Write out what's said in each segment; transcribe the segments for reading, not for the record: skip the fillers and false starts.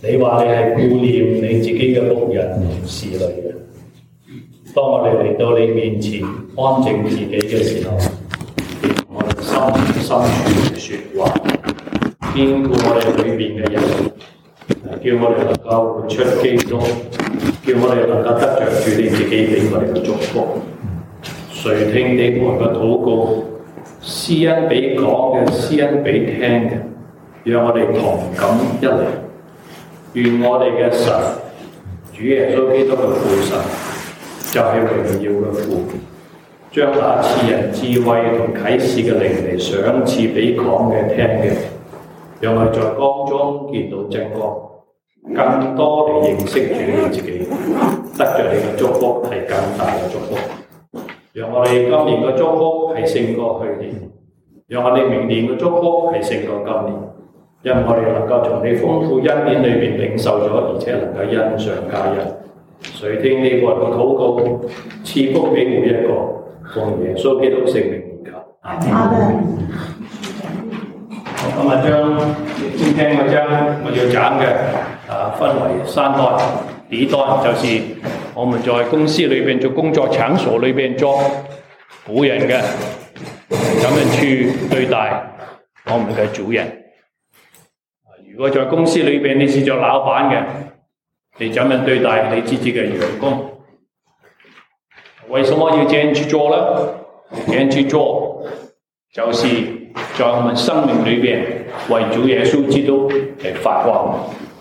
你話你係顧念你自己嘅僕人侍女嘅。當我哋嚟到你面前安靜自己嘅時候，我哋心深處説話，堅固我哋裏邊嘅人，叫我哋能夠活出基督，叫我哋能夠得着住你自己俾我哋嘅祝福。垂聽你我嘅禱告，施恩俾講嘅，施恩俾聽嘅，讓我哋同感一靈。願我哋嘅神，主耶穌基督嘅父神，就係榮耀嘅父，將那賜人智慧同啟示嘅靈嚟賞賜俾講嘅聽嘅，讓我哋在光中見到真光，更多嚟認識住你自己，得着你嘅祝福係更大嘅祝福。讓我哋今年嘅祝福係勝過去年，讓我哋明年嘅祝福係勝過今年，因為我哋能夠從你豐富恩典裏邊領受咗，而且能夠恩上加恩。垂聽你個人嘅禱告，賜福俾每一個，奉耶穌基督聖名而求。阿門。今日今天我將我要講嘅分為三段。第一段就是我們在公司裏邊做工作場所裏邊做僕人嘅，怎樣去對待我們嘅主人。如果在公司裏邊你是做老闆嘅，你怎樣對待你自己嘅員工？為什麼要這樣去做呢？這樣去做，就是在我們生命裏邊為主耶穌基督嚟發光。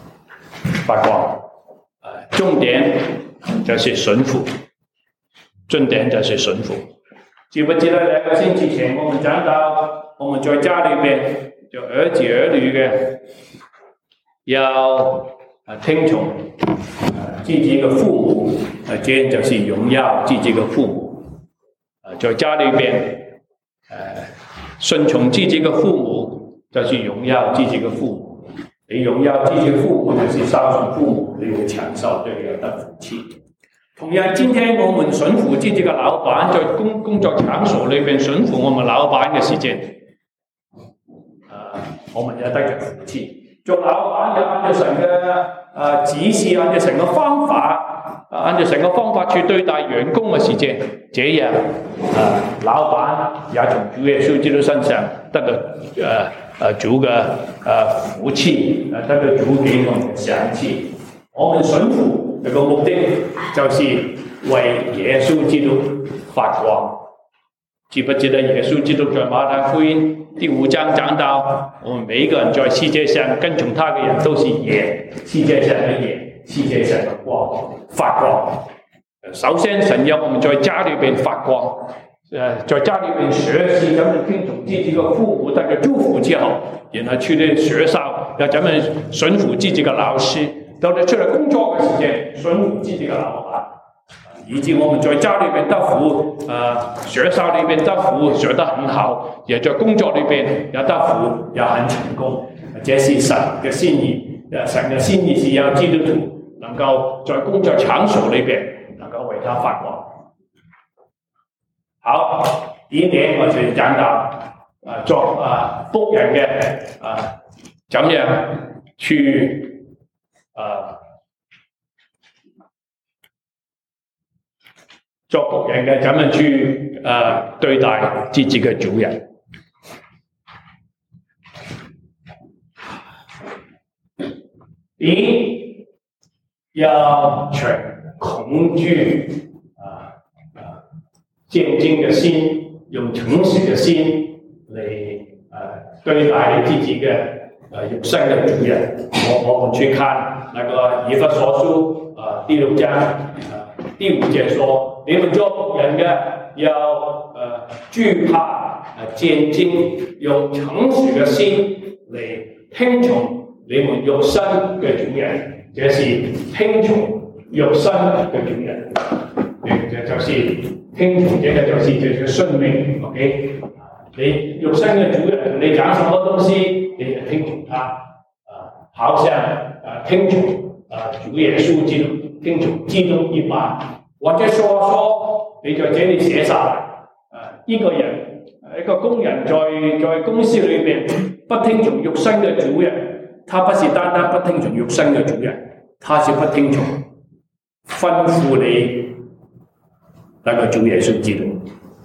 重點就是順服，重點就是順服。記不記得2個星期前我們講到，我們在家裏邊就兒子兒女嘅要聽從自己嘅父母，這樣就是榮耀自己嘅父母。在家裏邊順從自己嘅父母，就是榮耀自己嘅父母。你榮耀自己嘅父母，就是孝順父母，你會長壽，對你有得福氣。同樣，今天我們順服自己嘅老闆，在工作場所裏邊順服我們老闆嘅時間，我們也得着福氣。做老闆就按照神嘅指示，按照神嘅方法去對待員工嘅時間，這樣老闆也從主耶穌基督身上得到主嘅福氣，得到主給我們嘅賞賜。我們順服這個目的就是為耶穌基督發光。記不記得耶穌基督在馬太福音第5章講到，我們每一個人在世界上跟從他嘅人都是鹽，世界上嘅鹽，世界上嘅光，發光。首先神要我們在家裏邊發光，在家裏邊學習怎樣聽從自己嘅父母得嘅祝福之後，然後去到學校要怎樣順服自己嘅老師，到咗出嚟工作嘅時間順服自己嘅老闆。以致我們在家裏面得福，學校裏面得福，學得很好，也在工作裏面也得福，也很成功。這是神嘅心意，神嘅心意是要基督徒能夠在工作場所裏面能夠為他發光。好，第一點我就講到做僕人嘅怎樣去做僕人嘅怎樣去對待自己嘅主人。第一，要存恐懼戰兢嘅心，用誠實嘅心嚟對待你自己嘅肉身嘅主人。我們去看那個以弗所書第6章第5節說，你們做僕人嘅要懼怕戰兢，用誠實嘅心嚟聽從你們肉身嘅主人，這是聽從肉身嘅主人，這就是聽從，這個就是這個順命。OK， 你肉身嘅主人同你講什麼東西，你就聽從他。好像聽從主耶穌基督，聽從基督一般。或者說你在這裏寫下來，一個人一個工人在公司裏面不聽從肉身嘅主人， 他不是單單不聽從肉身嘅主人，他是不聽從吩咐你那個主耶穌基督。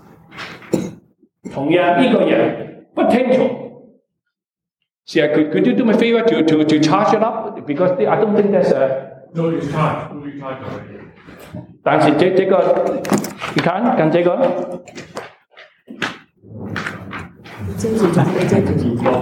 同樣呢個人不聽從。Could you do me a favor to charge it up? Because I don't think there's a... No, it's charged. We charged already. 但是這個，你看這個， 這是準備在這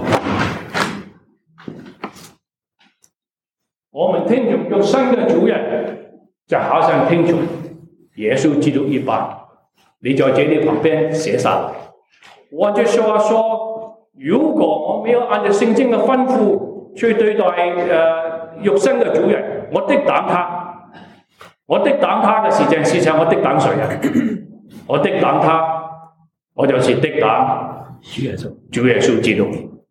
我們聽從肉身嘅主人，就好像聽從耶穌基督一般。你在這裡旁邊寫下來。換句話說，如果我沒有按照聖經嘅吩咐去對待肉身嘅主人，我敵擋他。我敵擋他嘅事情，我敵擋誰啊？我敵擋他，我就是敵擋主耶穌基督。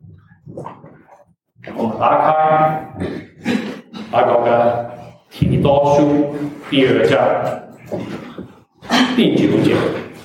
我們打開那個嘅提多書第2章第9節。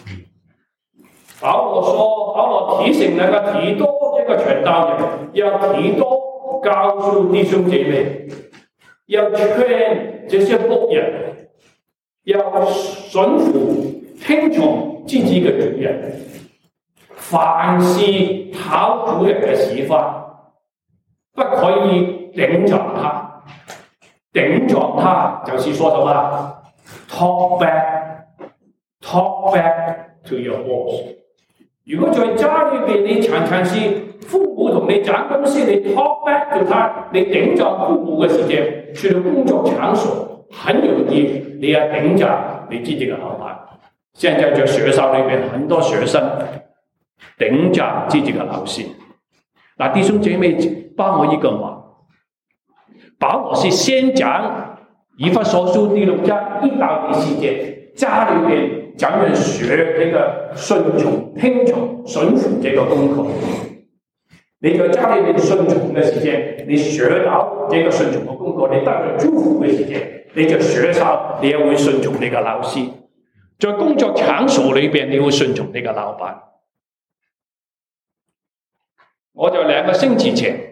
保羅提醒那個提多這個傳道人，要提多告訴弟兄姐妹，要勸這些僕人，要順服聽從自己嘅主人，凡是討主人嘅事法，不可以頂撞他。頂撞他就是說什麼 ？Talk back to your boss。如果在家裏邊你常常是父母同你講公司，你 talk back to 他，你頂撞父母嘅事情，去到工作場所，很容易你要頂撞你自己嘅老闆。現在在學校裏邊，很多學生頂撞自己嘅老師。嗱，弟兄姐妹幫我一個忙。保羅是先講以弗所書第6章1到14節，家裏邊怎樣學這個順從、聽從、順服這個功課。你在家裏邊順從嘅時間，你學到這個順從嘅功課，你得到祝福嘅時間，你就學到你也會順從你嘅老師。在工作場所裏邊，你會順從你嘅老闆。我就2個星期前。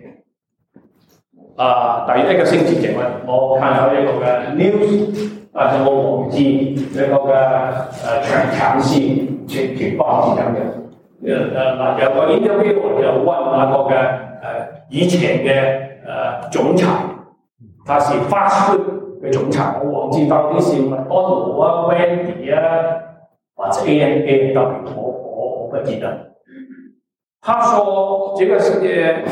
第1個星期前我看到一個嘅 news， 但是我忘記一個嘅詳細情況是咁嘅。有個 interview 就問那個嘅以前嘅總裁，他是 fast food 嘅總裁，我忘記到底是麥當勞啊、Wendy 啊，或者 A&W， 我不記得。他說這個是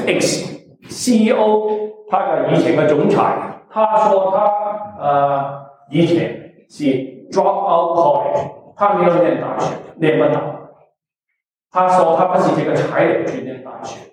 CEO。他的以前的總裁，他說他以前是 drop out college， 他沒有念大學，念不到。他說他不是這個才能去念大學。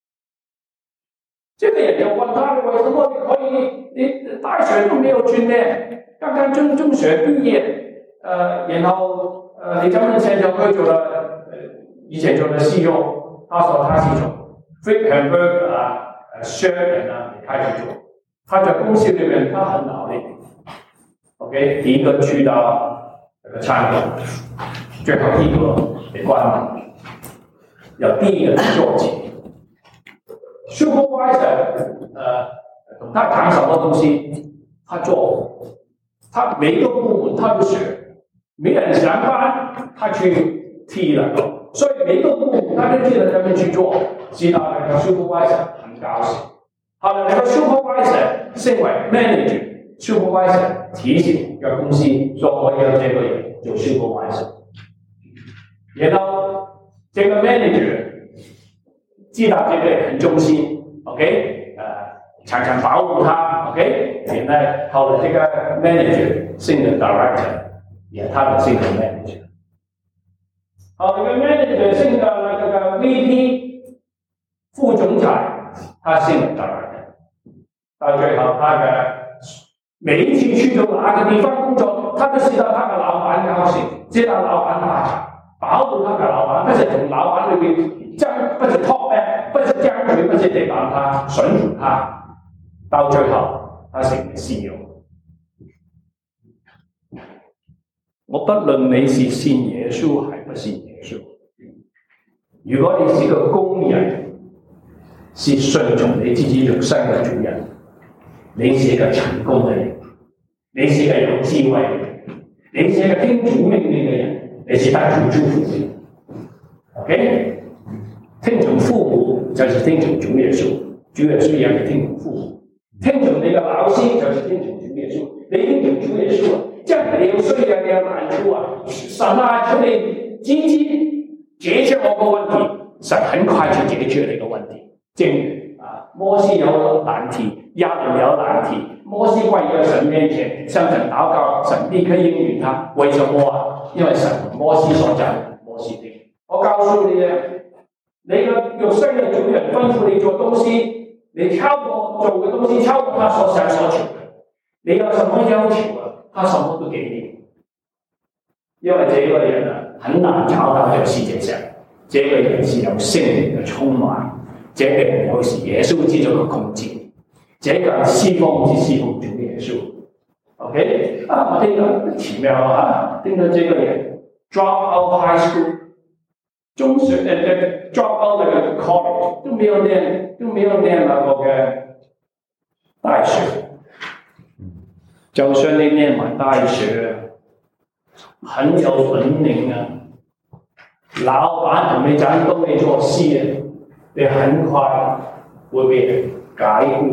這個人就問他：你為什麼你可以？你大學都沒有去念，剛剛中學畢業，然後你怎麼現在可以做了？以前做的 CEO， 他說他是從 Frick Hamburger 商人開始做，他在公司裏面他很努力。OK， 第一個去到那個餐館，最後一個被關門，由第一個做起。Supervisor 同他談什麼東西，他做，他每一個部門他都學，沒人上班他去替人做，所以每一個部門他都記得怎麼去做，知道那個 Supervisor。高興，後來那個 supervisor 升為 manager，supervisor 提醒個公司說我要這個人做 supervisor， 然後這個 manager 知道這個人很忠心 ，OK， 常常保護他 ，OK， 然後後來這個 manager 升了 director， 然後他就升了 manager， 後來這個 manager 升到那個 VP 副總裁。他升了 director， 到最後他的每一次去到哪個地方工作，他都知道他的老闆高興，知道老闆發財，保護他的老闆，不是從老闆裏面不是 talk back， 不是將佢，不是地擋他，順服他，到最後他成為 CEO。我不論你是信耶穌還不信耶穌，如果你是個工人。 是順從你自己肉身嘅主人，你是一個成功嘅人，你是一個有智慧嘅人，你是一個聽主命令嘅人，你是得主祝福嘅人。OK， 聽從父母就是聽從主耶穌，主耶穌也係聽從父母。聽從你嘅老師就是聽從主耶穌，你聽從主耶穌啊，即係你有需要你有難處啊，神啊，求你積極解決我個問題，神很快就解決你個問題。正如摩西有難題，亞倫有難題，摩西跪在神面前向神禱告，神立刻應允他。為什麼啊？因為神和摩西所講，摩西聽。我告訴你啊，你嘅肉身嘅主人吩咐你做東西，你超過做嘅東西超過他所想所求嘅，你有什麼要求啊？他什麼都給你。因為這個人啊，很難找到在世界上，這個人是有聖靈嘅充滿。這個人有時耶穌基督嘅控制，這個人侍奉主耶穌。OK， 我聽到奇妙啊！聽到這個人 drop out high school， 中學drop out 那個 college 都沒有念那個嘅大學。就算你念完大學，很有本領啊，老闆同你賺都未做事啊！你很快會被人解僱，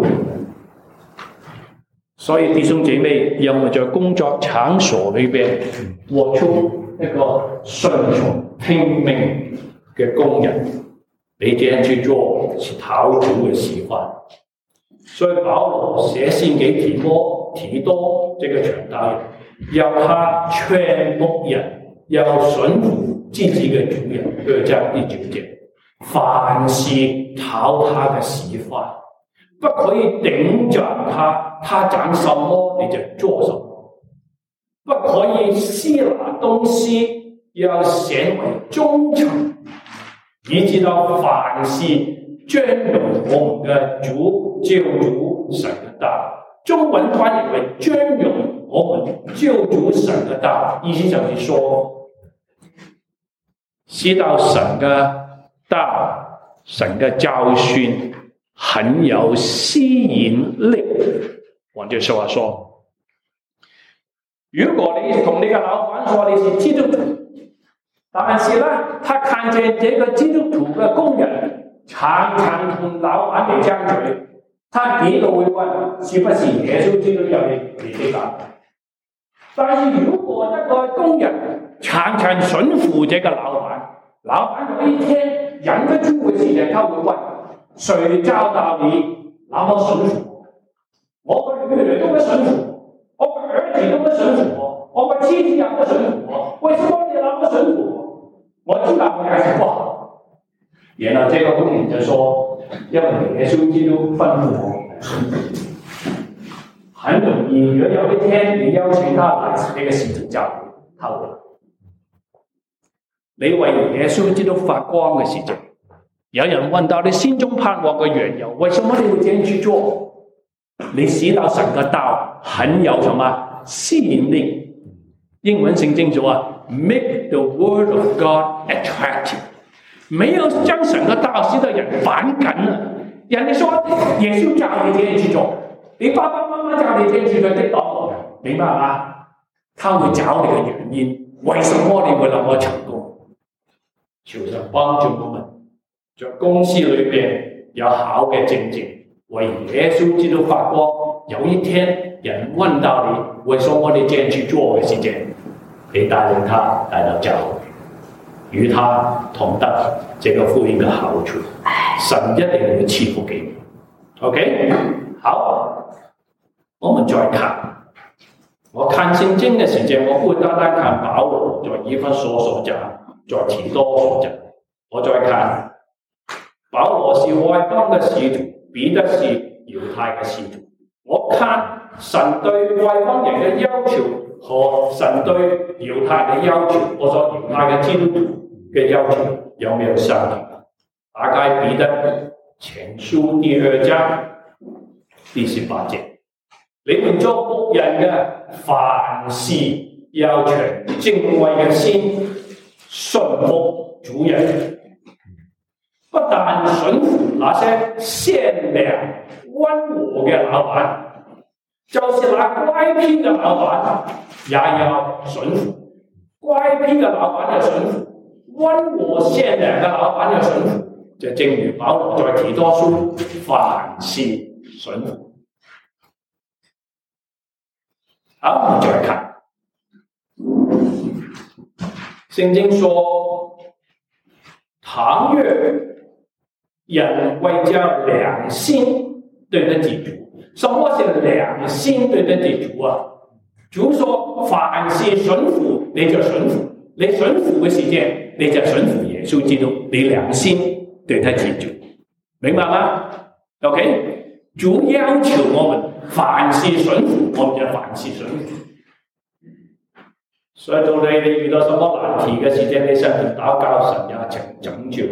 所以弟兄姐妹，讓我們在工作場所裏邊活出一個順從聽命嘅工人。你這樣去做是討主嘅示範。所以保羅寫信給提多這個傳道人，要他勸牧人要順服自己嘅主人，就這樣第9節。凡事討他的喜歡，不可以頂着他，他講什麼你就做什麼，不可以私拿東西，要顯為忠誠，以致到凡事尊榮我們的主救主神的道。中文翻譯為尊榮我們救主神的道，意思就是說，知道神的道，神嘅教訓很有吸引力。換句說話說，如果你同你嘅老闆說你是基督徒，但是呢，他看見這個基督徒嘅工人常常同老闆嚟爭嘴，他幾度會問是不是耶穌基督有你的講？但是如果一個工人常常順服這個老闆，老闆有一天忍不住嘅時間，他會問：誰教導你那麼順服我？我個女兒都不順服我，我個兒子都不順服我，我個妻子也不順服我，為什麼你那麼順服我？我知道我還是不好。然後這個工人就說：因為耶穌基督吩咐我順服。很容易，如果有一天你邀請他來這個事情教會，他會。你為耶穌基督發光嘅事情，有人問到你心中盼望嘅緣由，為什麼你會這樣去做？你使到神嘅道很有什麼吸引力？英文聖經說啊 ，make the word of God attractive， 沒有將神嘅道使到人反感啊！人哋說耶穌教你這樣去做，你爸爸媽媽教你這樣去做，的當然明白嗎？他會找你嘅原因，為什麼你會那麼成功？求神幫助我們，在公司裏邊有好嘅正直，為耶穌基督發光。有一天人問到你，為什麼你這樣去做嘅事情，你帶領他來到教會，與他同得這個福音嘅好處，神一定會賜福給你。OK， 好，我們再看。我看聖經嘅時間，我不會單單看保羅在以弗所所講。在提多所講，我再看保羅是外邦嘅使徒，彼得是猶太嘅使徒。我看神對外邦人嘅要求和神對猶太嘅要求，我所猶太嘅基督徒嘅要求有沒有相同？打開彼得前書第2章第18節，你們作僕人嘅，凡事要存敬畏嘅心，順服主人，不但順服那些善良温和嘅老闆，就是那乖僻嘅老闆也要順服，乖僻嘅老闆要順服，温和善良嘅老闆要順服。就正如保羅在提多書凡事順服。好，我們再看聖經說，倘若人為着良心對得起主，什麼是良心對得起主啊？主說凡事順服，你就順服，你順服嘅時間，你就順服耶穌基督，你良心對得起主，明白嗎 ？OK， 主要求我們凡事順服，我們就凡事順服。所以到你遇到什麼難題嘅時間，你上前禱告，神也拯救。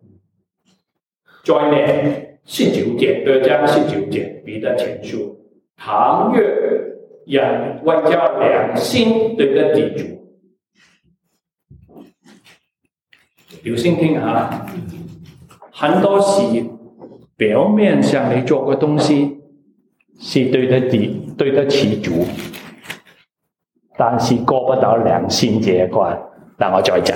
再呢19節，2章19節，彼得前書，倘若人為着良心對得起主，留心聽下。很多時表面上你做嘅東西是對得起主，但是過不到良心這一關。但我再講，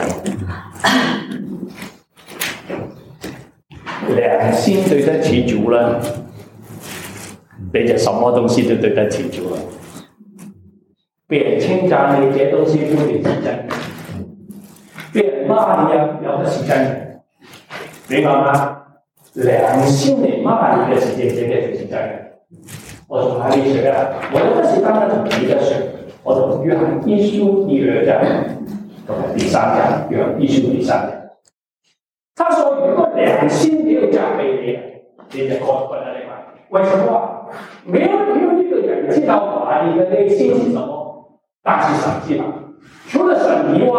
良心對得起主啦，你就什麼東西都對得起主啦。別人稱讚你這東西不一定是真的，別人罵你有的是真的。明白嗎？良心嚟罵你嘅時間，這個就是真嘅。我從哪裡學啊？我那時當然從別的學，我從約翰一書第2章同埋第3章，約翰一書第3章。他說：如果良心沒有責備你，你就過不了那關。為什麼？沒有一個人知道你的內心是什麼，但是神知道。除了神以外，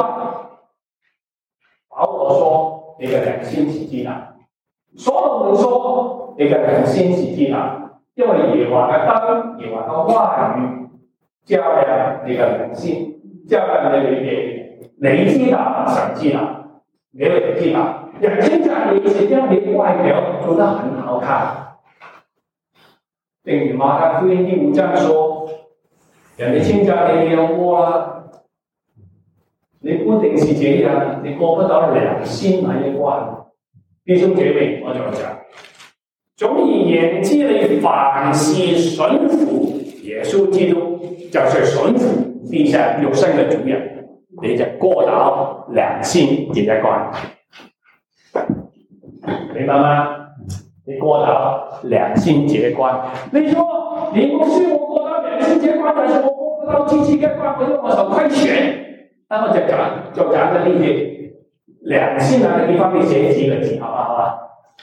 保羅說。你嘅良心是知道，所羅門說你嘅良心是知道，因為耶和華嘅燈、耶和華嘅話語照亮你嘅良心，照亮你裏面。你知道，神知道，沒有人知道。人稱讚你，是因為你外表做得很好看。正如馬太福音第5章說，人哋稱讚你有窩啦。你不定是這樣，你過不到良心那一關。弟兄姐妹，我再講，總而言之，你凡事順服耶穌基督，就是順服地上肉身嘅主人，你就過到良心這一關。明白嗎？你過到良心這一關。你說你不是我過到良心這一關，但是我過不到積極這一關，我因為我受虧損。那麼就講的那些良心那個地方，你寫幾個字好不好啊？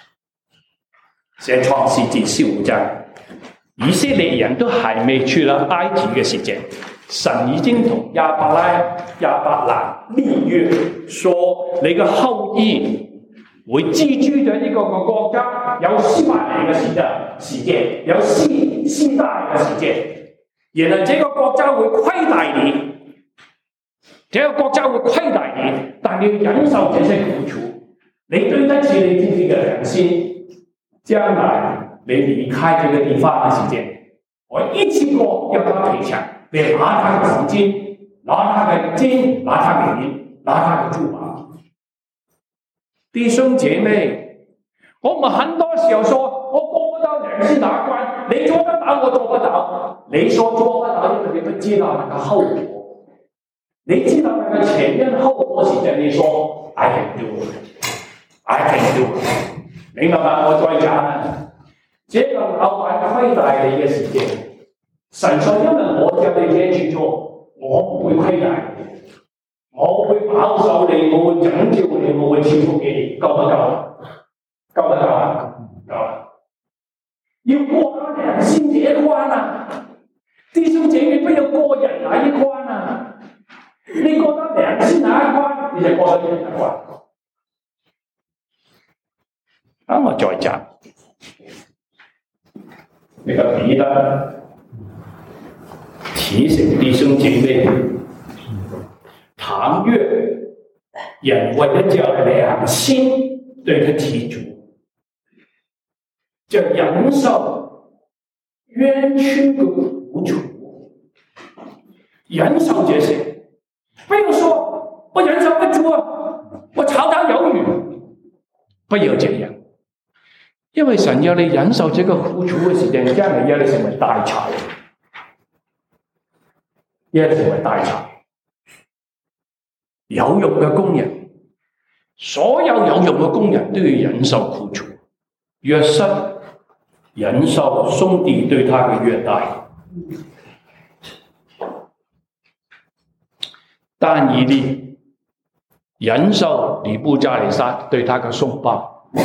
寫創世記15章，以色列人都還沒去了埃及嘅時間，神已經同亞伯蘭立約，說你嘅後裔會居住在呢個國家，有400年嘅時間，有四代嘅時間，然後這個國家會虧待你。這個國家會虧待你，但你要忍受這些苦楚，你對得起你自己的良心。將來你離開這個地方的時間，我一次過要他賠償，你拿他的黃金，拿他的金，拿他的銀，拿他的珠寶。弟兄姐妹，我們很多時候說我過不到良心那關，你做得到我做不到，你說做不到，因為你不知道那個後果。你知道那個前因後果時間，你說 I can do it，I can do it， 明白嗎？我再講啊，這個老闆虧待你嘅時間，神說因為我叫你這樣去做，我唔會虧待你，我會保守你，我會拯救你，我會賜福給你，夠不夠？夠不夠啊？夠啦！要過到良心這一關啊！弟兄姐妹，不要過人那一關啊！你過到良心那一關，你就過到人那一關。咁我再講，呢個彼得提醒弟兄姐妹，倘若人為了叫良心對得起主， 就忍受冤屈的苦楚，忍受这些。不要说我忍受不住啊，我吵打有余，不要这样。因为神要你忍受這個苦楚嘅時間，真係要你成為大柴，要你成為大柴，有用嘅工人，所有有用嘅工人都要忍受苦楚。約瑟忍受兄弟對他嘅虐待，但以理忍受尼布甲尼撒對他嘅兇暴。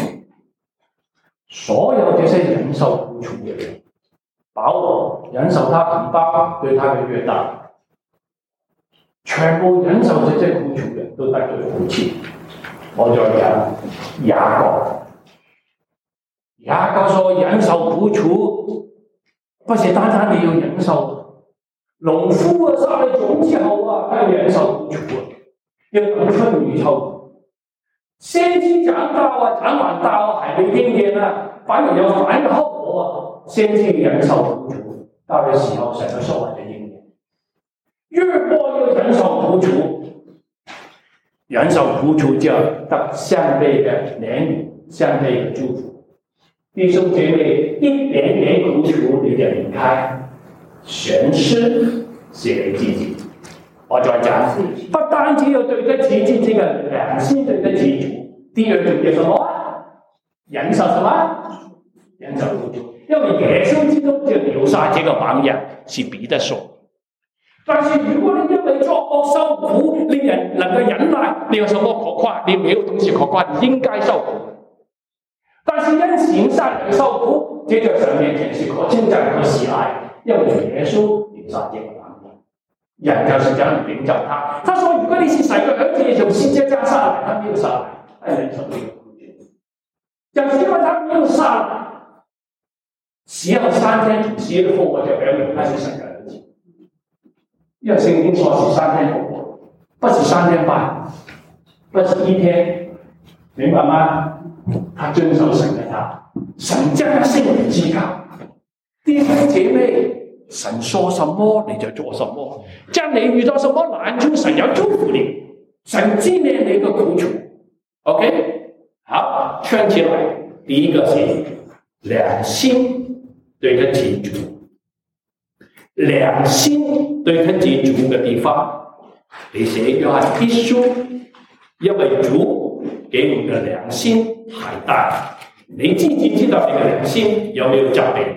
所有這些忍受苦楚嘅人，保羅忍受他同胞對他嘅虐待，全部忍受這些苦楚嘅人都得罪父親。我再講雅各，雅各說忍受苦楚，不是單單你要忍受，農夫啊撒了種之後啊，他要忍受苦楚啊，要等春雨秋。先知講到啊，講完道還沒聽見啊，反而有反嘅後果啊。先知忍受苦楚，到嘅時候神就收穫嘅應驗。約伯要忍受苦楚，忍受苦楚就得相對嘅憐憫，相對嘅祝福。弟兄姐妹，一點點苦楚你就離開，全是寫給自己。我再講，不單止要對得起自己嘅良心，對得起主，第二種叫什麼？忍受什麼？忍受苦楚。因為耶穌基督就留下這個榜樣，是彼得說。但是如果你因為作惡受苦，你能夠忍耐，你有什麼可誇？你沒有東西可誇，你應該受苦。但是因行善而受苦，這在神面前是可稱讚、可喜愛，因為耶穌留下這個榜樣。人就是這樣領教他。他說：如果你是神嘅兒子，你從世界降下來，他沒有下來，他忍受這個苦楚，就是因為他沒有下來。死後3天從死裏復活，就表明他是神嘅兒子。因為聖經說是3天復活，不是3天半，不是1天，明白嗎？他遵守神嘅道，神將他升為至高。弟兄姐妹，神說什麼你就做什麼，將你遇到什麼難處，神要祝福你，神紀念你嘅苦楚。OK， 好，圈起來。第一個是良心對得起主，良心對得起主嘅地方，你寫約翰一書，因為主給我們嘅良心還大，你自己知道你嘅良心有沒有責備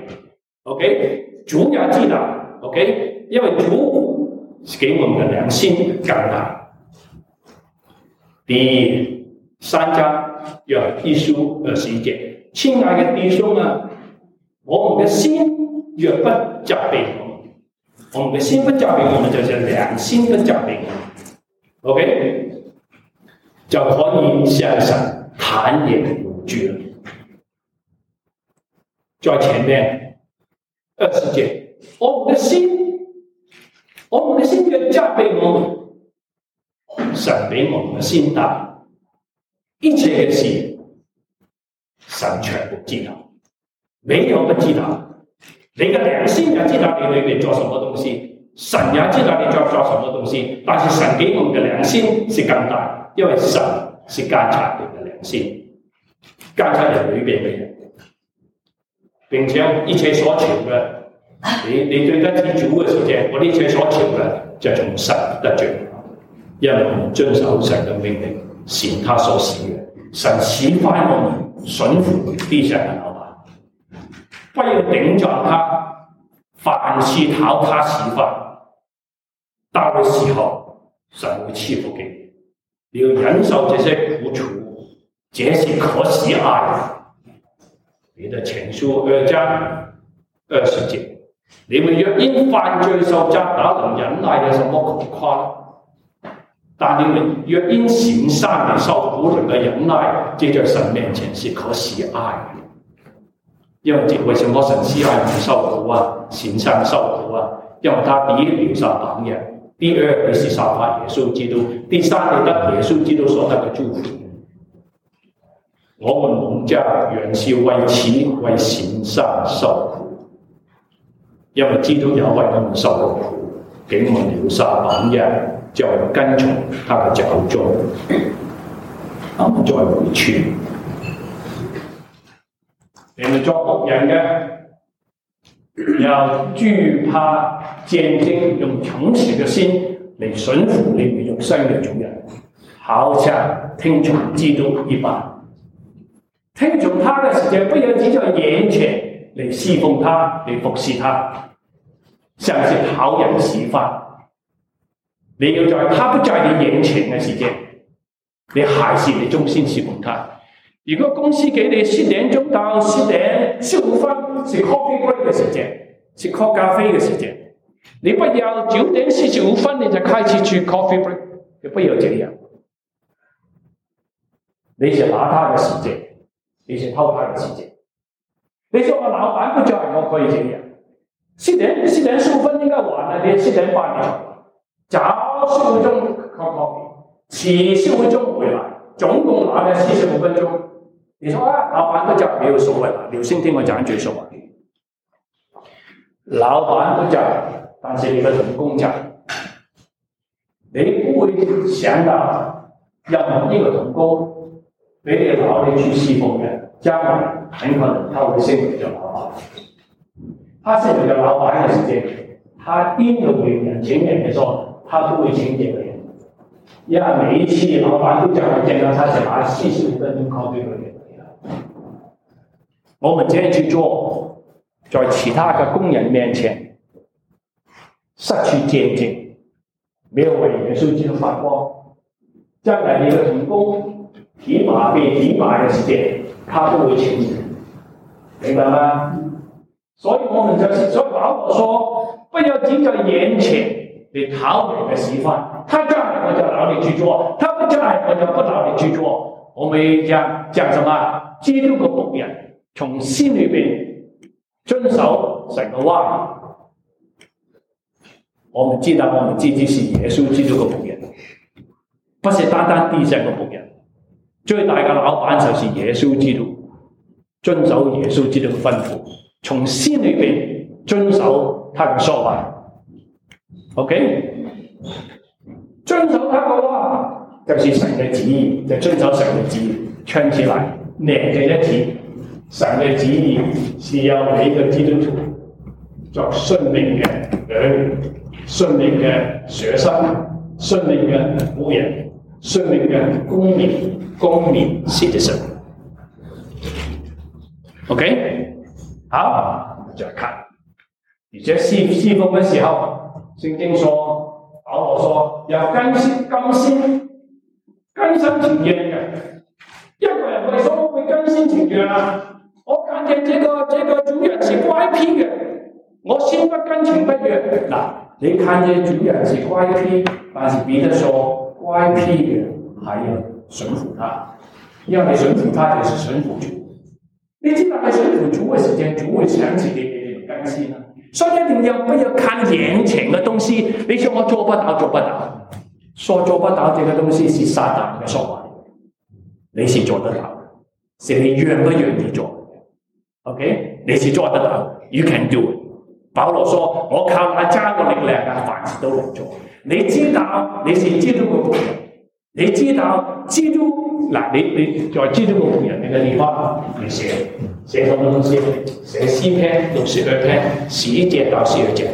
？OK， 主也知道 ，OK， 因為主給我們嘅良心更大。第3章約翰一書20節，親愛嘅弟兄啊！我們的心若不責備我們的心不責備我們，就是良心不責備我們 ，OK， 就可以向神坦然無懼了。在前面20節，我們的心若責備我們，神比我們的心大，一切嘅事神全部知道。沒有不知道，你嘅良心也知道你裏面做什麼東西，神也知道你做什麼東西，但是神給我們嘅良心是更大，因為神是監察人嘅良心，監察人裏面嘅人，並且一切所求嘅，你對得起主嘅時候，我一切所求嘅就從神得着，因為我們遵守神嘅命令，行他所喜嘅，神喜歡我們順服地上嘅老闆。不要頂撞他，凡事討他喜歡，到嘅時候神會賜福給你。你要忍受這些苦楚，這是可喜愛的。彼得前書2章20節，你們若因犯罪受責打，能忍耐，有什麼可誇？但你們若因行善而受苦，能夠忍耐，這在神面前是可喜愛的。因為為什麼神喜愛人受苦啊？行善受苦啊？因為他第一留下榜樣，第二你是效法耶穌基督，第三你得耶穌基督所得嘅祝福。 我們蒙召原是為此，為善生受苦，因為基督也為我們受過苦，給我們留下榜樣，就跟從他嘅腳蹤，我們再回去。你們做僕人嘅，要懼怕戰兢，用誠實嘅心嚟順服你們肉身嘅主人，好像聽從基督一般。聽從他的時間，不要只在眼前嚟侍奉他，嚟服侍他，像是討人喜歡。你要在他不在你眼前嘅時間，你還是你忠心侍奉他。如果公司給你10點鐘到10點15分是 coffee break 嘅時間，是喝咖啡嘅時間，你不要9點45分你就開始去 coffee break，你不要這樣。你是拿他嘅時間，你是偷他嘅時間。你說我老闆不在，我可以這樣。10點15分應該完了，你10點半你早15分鐘喝 coffee， 遲15分鐘回來，總共拿了45分鐘。你說啊，老闆不在沒有所謂啦，留心聽我講這說話。老闆不在，但是你的同工在，你不會想到任何一個同工俾你勞力去侍奉嘅，將來很可能他會升為咗老闆。他升為咗老闆嘅時間，他interview人請人嘅時候，他都會請這個人，因為每一次老闆都講見到他是拿45分鐘 call 這個人。我們這樣去做，在其他的工人面前失去見證，沒有為耶穌基督發光。將來你的同工被提拔的時間，他都會請你，明白嗎？所以我們就是所以保羅說，不要只在眼前你討人的喜歡，他在我就勞力去做，他不在我就不勞力去做。我們講什麼？基督的僕人。從心裏邊遵守神嘅話語，我們知道我們自己是耶穌基督嘅僕人，不是單單地上嘅僕人。最大嘅老闆就是耶穌基督，遵守耶穌基督嘅吩咐，從心裏邊遵守他嘅說話。OK， 遵守他嘅話就是神嘅旨意，就遵守神嘅旨意，唱起來連在一起。神嘅旨意是要每一個基督徒作順命嘅兒女、順命嘅學生、順命嘅僕人、順命嘅公民 citizen。OK， 好，再看，而且侍奉嘅時候，聖經說，保羅說要甘心情願嘅。一個人為什麼會甘心情願啊？我看見這個主人是乖僻嘅，我心不甘情不願。嗱，你看見主人是乖僻，但是彼得說乖僻嘅還要順服他，因為你順服他就是順服主。你知道你順服主嘅時間，主會想起你給你更新啊。所以一定要不要看眼前嘅東西。你說我做不到，說做不到這個東西是撒旦嘅說話，你是做得到的，是你願不願意做。OK， 你是做得到 ，You can do it。保羅說：我靠那加個力量啊，凡事都能做。你知道你是基督嘅僕人，你知道基督嗱，你在基督嘅僕人嘅地方，你寫什麼東西？寫詩篇62篇11節到12節，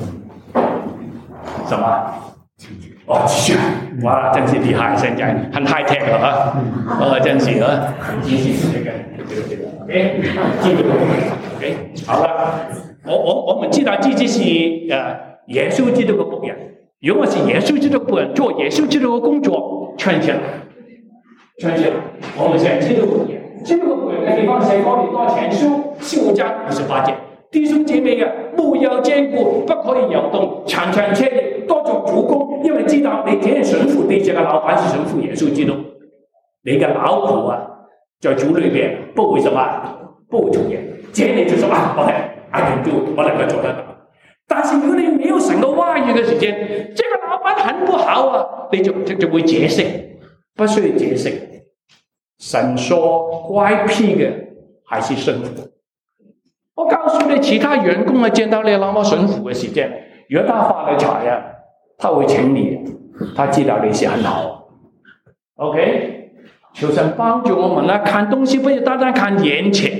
什麼？哦，哇，真是厲害，現在很 high tech 了啊！哦，真是啊，真是這個。OK， 基督嘅僕人 ，OK， 好啦，我們知道自己是耶穌基督嘅僕人。如果我是耶穌基督嘅僕人，做耶穌基督嘅工作，串起來，我們是基督嘅僕人。基督嘅僕人嘅地方寫哥林多前書15章58節，弟兄姐妹嘅，務要堅固，不可以搖動，常常竭力，多做主工，因為知道你這樣順服對這個老闆是順服耶穌基督，你嘅勞苦啊，在主裏邊不會什麼，不會出現，這你就說啊 ，OK，I can do， 我能夠做得到。但是如果你沒有神嘅話語嘅時間，這個老闆很不好啊，你就會解釋，不需要解釋。 神说乖僻的还是顺服。我告诉你，其他员工见到你那么顺服的时间，如果他發了財啊，他會請你，他知道你是很好。OK， 求神幫助我們啦，看東西不要單單看眼前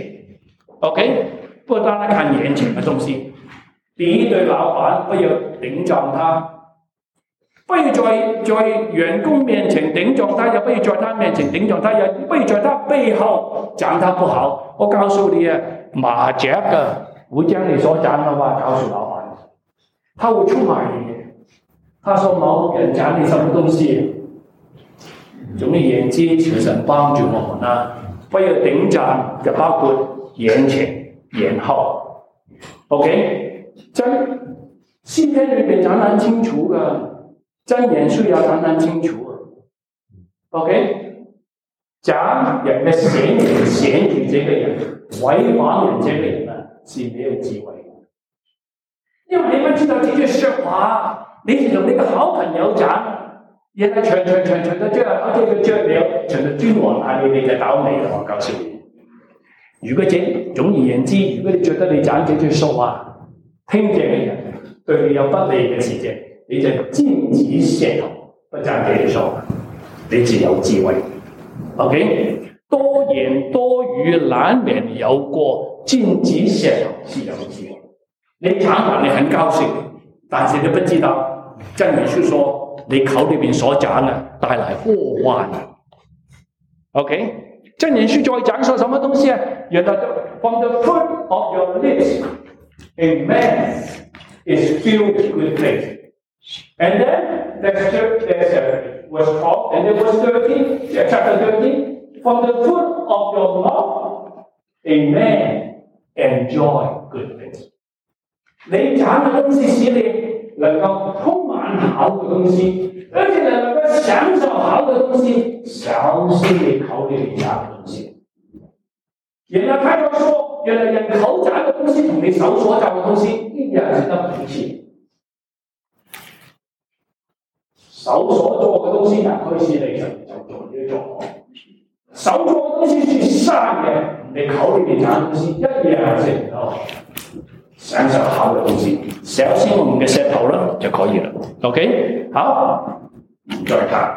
，OK， 不要單單看眼前的東西。第一，對老闆不要頂撞他，不要在員工面前頂撞他，也不要在他面前頂撞他，也不要在他背後講他不好。我告訴你啊，麻雀的會將你所講的話告訴老闆，他會出賣你。他說某人講你什麼東西，總而言之，求神幫助我們啦，不要頂撞，就包括眼前、眼後。OK， 詩篇裏面講得很清楚嘅，箴言書也講得很清楚。OK， 講人的嫌棄這個人，違反人這個人啊，是沒有智慧的。因為你們知道這句說話，你是同你個好朋友講，人家長的這樣，而且佢著了長的君王啊，你就倒霉了。我告訴你，如果總而言之，如果你覺得你講這句說話，聽見嘅人對你有不利嘅事情，你就禁止舌頭，不講這句說話，你自有智慧。OK， 多言多語難免有過，禁止舌頭是有智慧。你常常你很高興，但是你不知道箴言書說你口裏面所講的帶來禍患。OK， 箴言書再講說什麼東西啊？原來 from the fruit of your lips, a man is filled with good things. And then there's verse 12, and then verse 13, chapter 13, from the fruit of your mouth, a man enjoy good things. 你講的東西使你能夠充滿好的東西，而且能夠享受好的東西，小心你口裏面講的東西。原來他就說，原來人口講的東西同你手所講的東西一樣是得不起。手所做的東西也可以使你就做呢做。手做的東西是善嘅，你口裏面講的東西一樣是唔到。享受好的東西，小心我們嘅舌頭啦就可以了。OK， 好，再看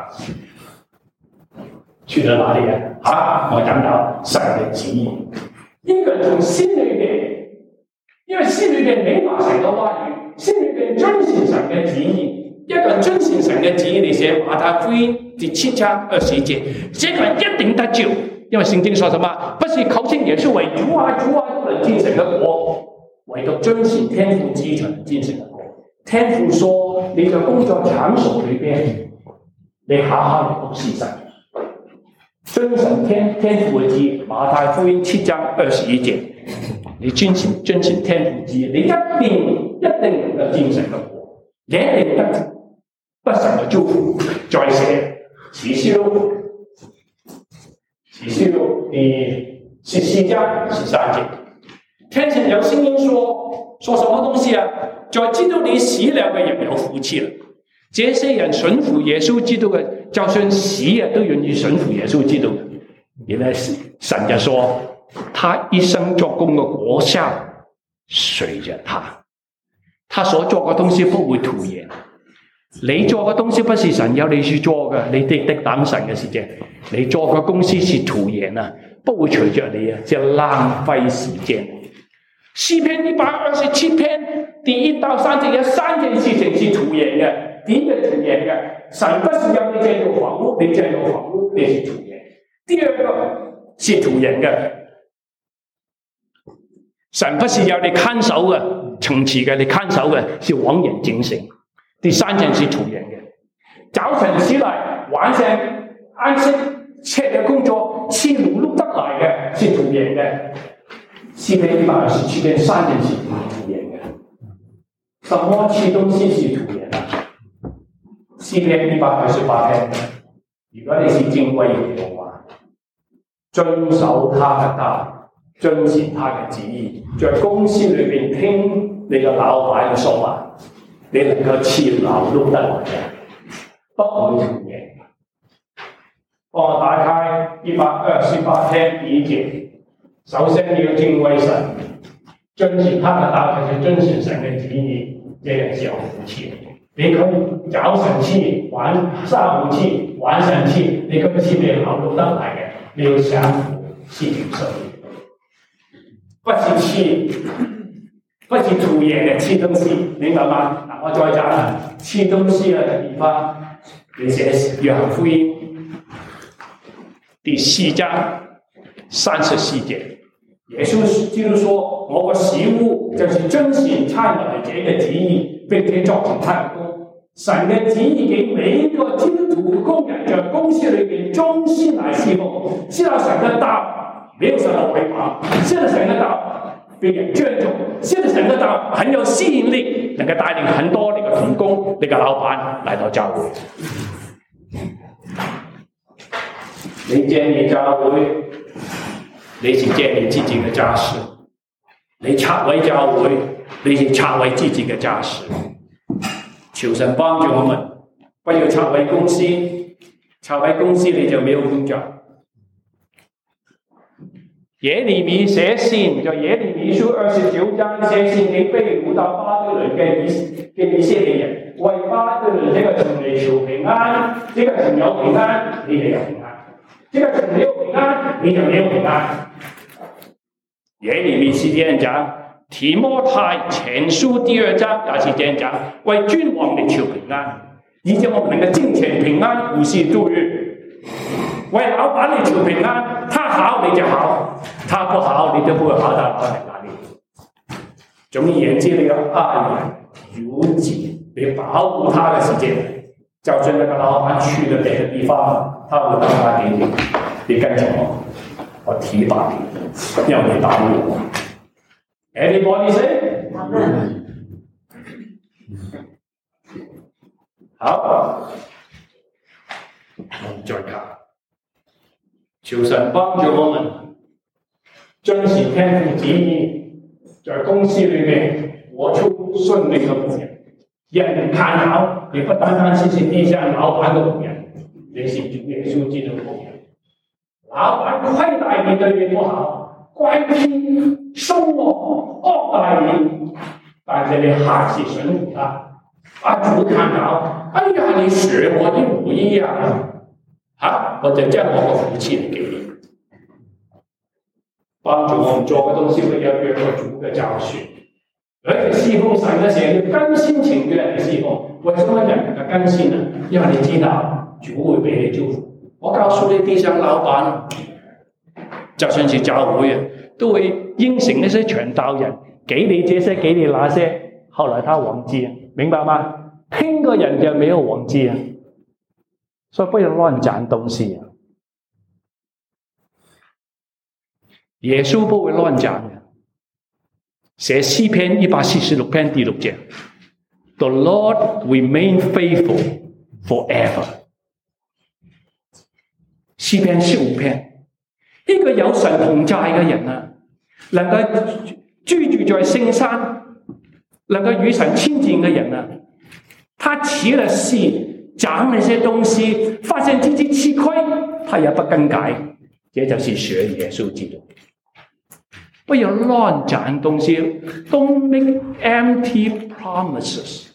去了哪裡啊？好，我講到神的旨意。一個人從心裏面，因為心裏面沒法神的話語，心裏面遵行神嘅旨意。一個人遵行神嘅旨意，你寫馬太福音第7章20節，這個人一定得救。因為聖經說什麼？不是口稱耶穌為主啊主啊，都能進神嘅國。唯獨遵行天父旨意才能進神嘅國。天父說：你在工作場所裏邊，你好好地服侍神，遵行天父嘅旨意。馬太福音7章21節，你遵行天父旨意，你一定能夠進神嘅國，你一定得不神嘅祝福。再寫啟示錄第14章13節。聽見有聲音說什麼東西啊？在基督裏死了嘅人有福氣了。這些人順服耶穌基督嘅，就算死啊都願意順服耶穌基督。原來神就說，他一生作工嘅果效隨着他所做嘅東西不會徒然。你做嘅東西不是神要你去做嘅，你敵擋神嘅事情。你做嘅公司是徒然啊，不會隨着你啊，就浪費時間。詩篇127篇第1到3節有3件事情是徒然嘅。第一個徒然嘅，神不是要你建造房屋，你建造房屋你是徒然。第二個是徒然嘅，神不是要你看守嘅，從此嘅你看守嘅是枉然警醒。第三件是徒然嘅，早晨起來，晚上安息吃嘅工作是勞碌得來嘅，是徒然嘅。詩篇127篇3件是徒然嘅。什麼吃東西是徒然啊？詩篇128篇，如果你是敬畏耶和華，遵守他的道，遵行他的旨意，在公司裏面聽你嘅老闆嘅說話，你能夠吃勞碌得來嘅，不會徒然。幫我打開 128篇第1節，首先你要敬畏神，遵循他的道，就是遵循神的旨意，這個是有福氣。你可以找神氣，上午氣，晚上氣，你今次你勞碌得嚟嘅，你要享福是挺順利，不是氣，不是吐嘢嘅吃東西，明白嗎？嗱，我再講啦，吃東西嘅地方，你寫約翰福音第4章34節，耶穌基督說：我個食物就是遵循差來者嘅旨意，並且作成他嘅工。神嘅旨意給每一個基督徒工人在公司裏面忠心來侍奉，知道神嘅道沒有什麼違法，知道神嘅道被人尊重，知道神嘅道很有吸引力，能夠帶領很多你嘅同工、你嘅老闆來到教會。你建立教會，你是建立自己嘅家室；你拆毀教會，你是拆毀自己嘅家室。求神幫助我們，不要拆毀公司，拆毀公司你就沒有工作。耶利米寫信，就耶利米書29章寫信給被擄到巴比倫嘅以色列人，為巴比倫這個城嚟求平安，這個城有平安，你就有平安；這個城沒有平安，你就沒有平安。耶利米是這樣講。提摩太前書第2章也是這樣講，為君王嚟求平安，以致我們能夠金錢平安，無事度日。為老闆嚟求平安，他好你就好，他不好你就不會好到哪裡。總而言之，你要愛人如己，你保護他的時間，就算那個老闆去了別的地方，他會打電話給你，你跟着我提拔你，要你保護我。Everybody say Amen。好，我們再看，求神幫助我們遵循天父旨意，在公司裏面活出順利的牧人。人看好你，不單單是地上老闆的牧人，你是主耶穌基督的牧人。老闆虧待你對你不好，乖僻收我惡待你，但是你還是順服他。主看到，哎呀，你學我一模一樣啊！我就將我個福氣嚟給你，幫助我們做嘅東西不要越過主嘅教訓，而且侍奉神嘅時候要甘心情願嚟侍奉。為什麼人嘅甘心呢？因為你知道主會俾你祝福。我告訴你，地上老闆，就算是教會啊，都會應承那些傳道人，給你這些，給你那些，後來他忘記，明白嗎？聽個人就沒有忘記啊，所以不要亂講東西啊。耶穌不會亂講嘅，寫詩篇146篇第6節 ，The Lord remain faithful forever。詩篇15篇，一個有神同在嘅人啊，能夠居住在聖山，能夠與神親近嘅人啊，他起了誓，講那些東西，發現自己吃虧，他也不更改，這就是學耶穌基督。不要亂講東西 ，Don't make empty promises.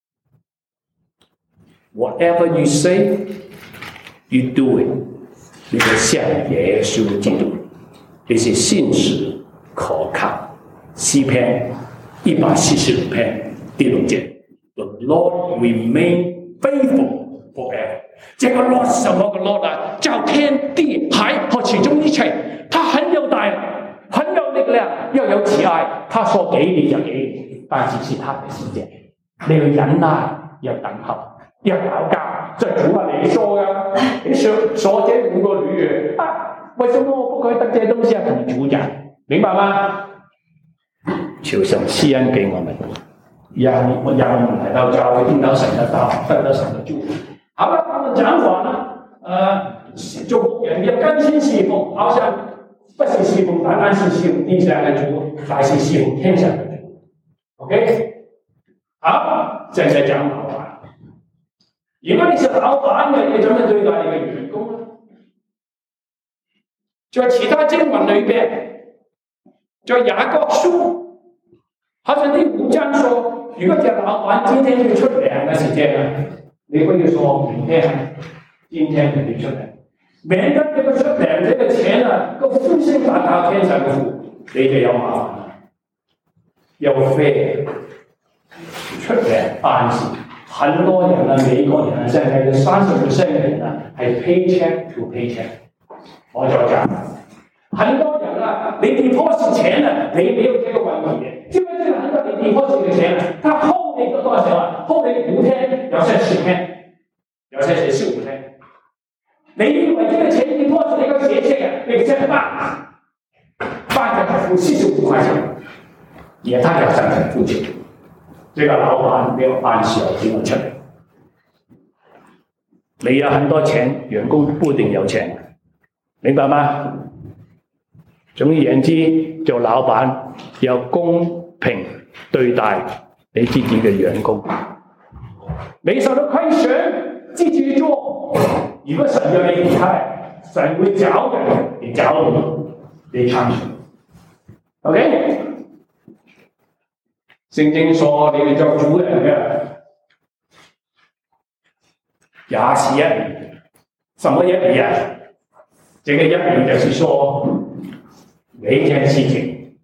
Whatever you say, you do it. 你就像耶穌基督，你是信實可靠。詩篇146篇第6節 ，The Lord remain faithful forever。這個 Lord 是什麼個 Lord 啊？叫天地海和其中一切，他很有大能，很有力量，又有慈愛。他說給你就給你，但是他的時間，你要忍耐，要等候，要禱告。這主啊，你說啊，你說這5個女人啊，為什麼我不可以得這些東西啊？同主講，明白嗎？求神施恩給我們，讓我們來到教會聽到神的道，得到神的祝福。好了，他們講話呢，做牧人要甘心侍奉，好像不是侍奉單單是侍奉地上的主，乃是侍奉天上的主。OK， 好，現在講老闆。如果你是老闆嘅，你怎麼對待你嘅員工呢？ 在其他經文裏邊，在雅各書，好像第5章說，如果隻老闆今天要出糧嘅時間，你不要說明天，今天你出糧，免得這個出糧這個錢啊，個呼聲達到天上嘅父，你就有麻煩啦，有飛出糧辦事。很多人啊，美國人啊，現在有30%嘅人啊，係 paycheck to paycheck。我再講，很多人啊，你 deposit 錢啊，你沒有這個問題嘅，因為這個很多你 deposit 嘅錢啊，他 hold 你多少啊 ？hold 你5天，有些10天，有些是15天。你以為這個錢 deposit 你個學息啊，你個錢辦就付45塊錢，也他要上來付錢。這個老闆沒有按時有錢出嚟，你有很多錢，員工不一定有錢，明白嗎？總而言之，做老闆要公平對待你自己嘅員工。你受到虧損，自己做。如果神要你離開，神會找人嚟找你參選。OK？聖經說你哋做主人嘅21年，什麼1年啊？這個1年就是說每一件事情，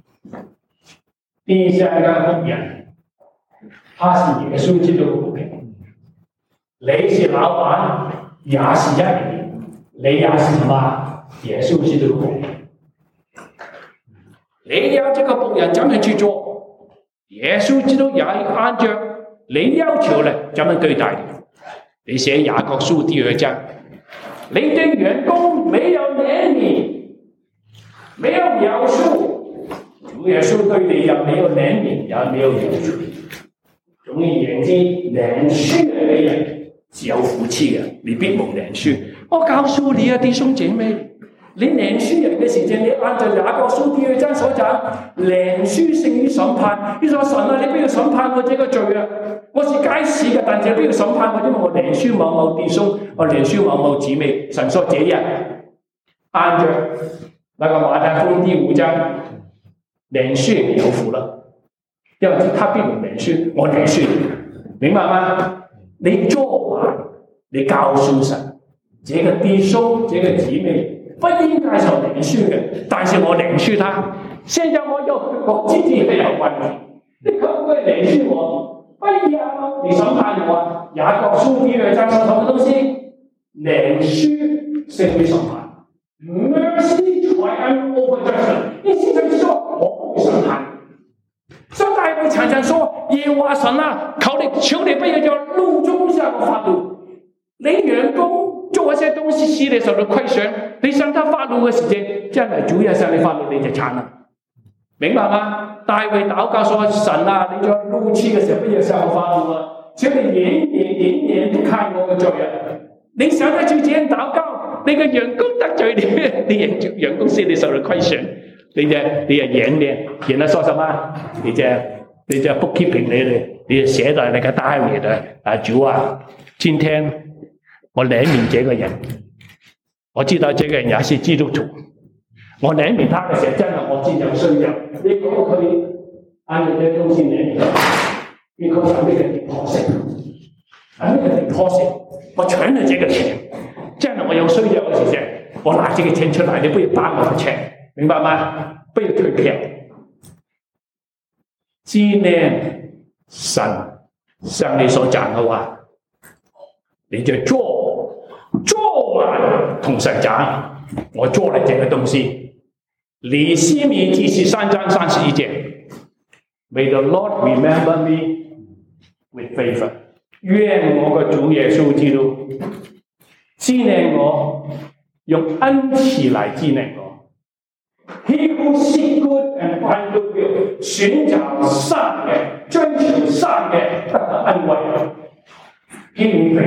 第三個僕人，他是耶穌基督嘅僕人，你是老闆21年，你也是什麼？耶穌基督嘅僕人，你要這個僕人怎樣去做？耶穌基督也按照你要求嚟怎麼對待你。你寫雅各書第2章，你對員工沒有憐憫，沒有描述，主耶穌對你也沒有憐憫，也沒有描述。總而言之，憐恤嘅人是有福氣嘅，你必蒙憐恤。我告訴你啊，弟兄姐妹。你憐恤人嘅時間，你按照雅各書第2章所講，憐恤勝於審判。你說神啊，你不要審判我這個罪啊！我是該死嘅，但係不要審判我，因為我憐恤某某弟兄，我憐恤某某姊妹。神說這樣，按照那個馬太福音第5章，憐恤人有福了，因為他必蒙憐恤，我憐恤你，明白嗎？你做完，你告訴神，這個弟兄，這個姊妹。不應該受憐恤嘅，但是我憐恤他。現在我自己係有問題，你可唔可以憐恤我？不要，你審判我啊！雅各書第2章說什麼東西？憐恤勝於審判 ，mercy triumph over judgment。意思就是說，我不審判。所以大衛常常說：耶和華神啊，求你不要在怒中向我發怒。你員工做一些東西使你受到虧損，你向他發怒嘅時間，真係主要向你發怒，你就慘啦，明白嗎？大衛禱告說：神啊，你在怒氣嘅時候不要向我發怒啊！請你延不看我嘅罪啊！你想得住這樣禱告，你嘅員工得罪你，你員工使你受到虧損，你就延了說什麼？你就 bookkeeping 你就寫在那個單裏的啊，主啊，今天我憐憫這個人，我知道這個人也是基督徒，我憐憫他嘅時候，真係我知有需要。你講佢按你嘅東西憐憫，你講係咩嘅deposit？係咩嘅deposit？我搶咗這個錢，真係我有需要嘅時候，我拿這個錢出來，你不要打我嘅錢，明白嗎？不要退票。知念神向你所講嘅話，你就做完同神講，我做了這個東西。尼希米記13章31節 ，May the Lord remember me with favor。願我個主耶穌基督紀念我，用恩慈來紀念我。He who seek good and find good will， 尋找善嘅，追求善嘅，得到恩惠。Give me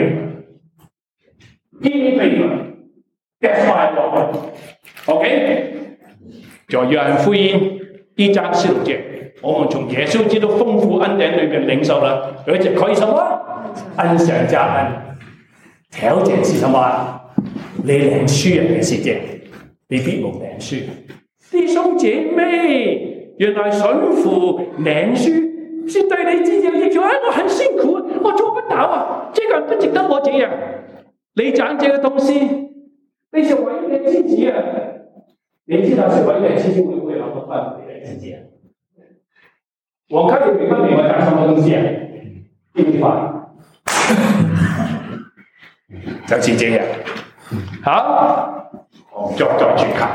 favor。That's my Lord。OK， 在約翰福音1章16節，我們從耶穌基督豐富恩典裏面領受了，而且可以什麼？恩上加恩。條件是什麼？你憐恤人嘅時間。 你必蒙憐恤。弟兄姐妹，原來順服憐恤是對你自己要求。我很辛苦，我做不到啊，這個不值得我這樣。你講這個東西，你是為了自己啊，你知道是為了自己會不會讓我換回來自己啊？我看你明白我講什麼東西啊？一句話，就是這樣。好，我作去看。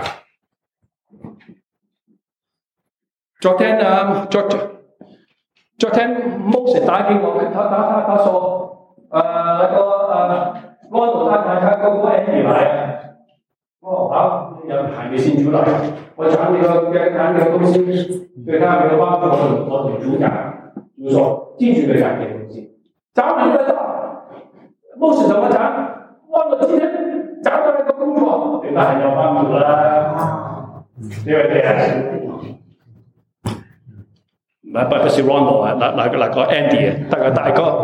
昨天Moses 打給我，他說安德他嗰個 Andy 來，我好又還沒先出來，我講這個東西對他沒有幫助，我主講，就是說繼續的講這個東西。找你得到，Moses 怎麼講？我今天找到那個工作，對他很有幫助啦，對不對啊？不是 Ronald 啊，那個 Andy 啊，那個大哥。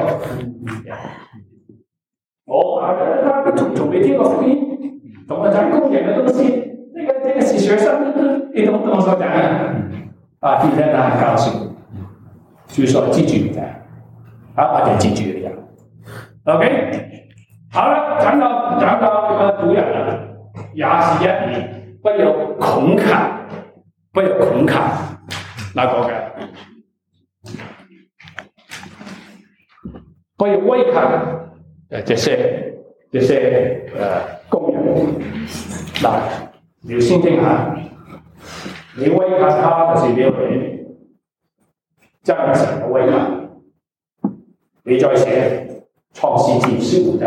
他從沒聽過福音，怎麼講公園的東西？那個是學生，你懂我所講啊？今天他很高興，就說繼續講，好，我就繼續講。OK， 好了，講到這個主人了，雅士一語，不要恐嚇，不要恐嚇，那個嘅。不要威嚇這些工人。嗱，你要先聽下，你威嚇他就是沒有人真誠的威嚇。你再寫創世記15章，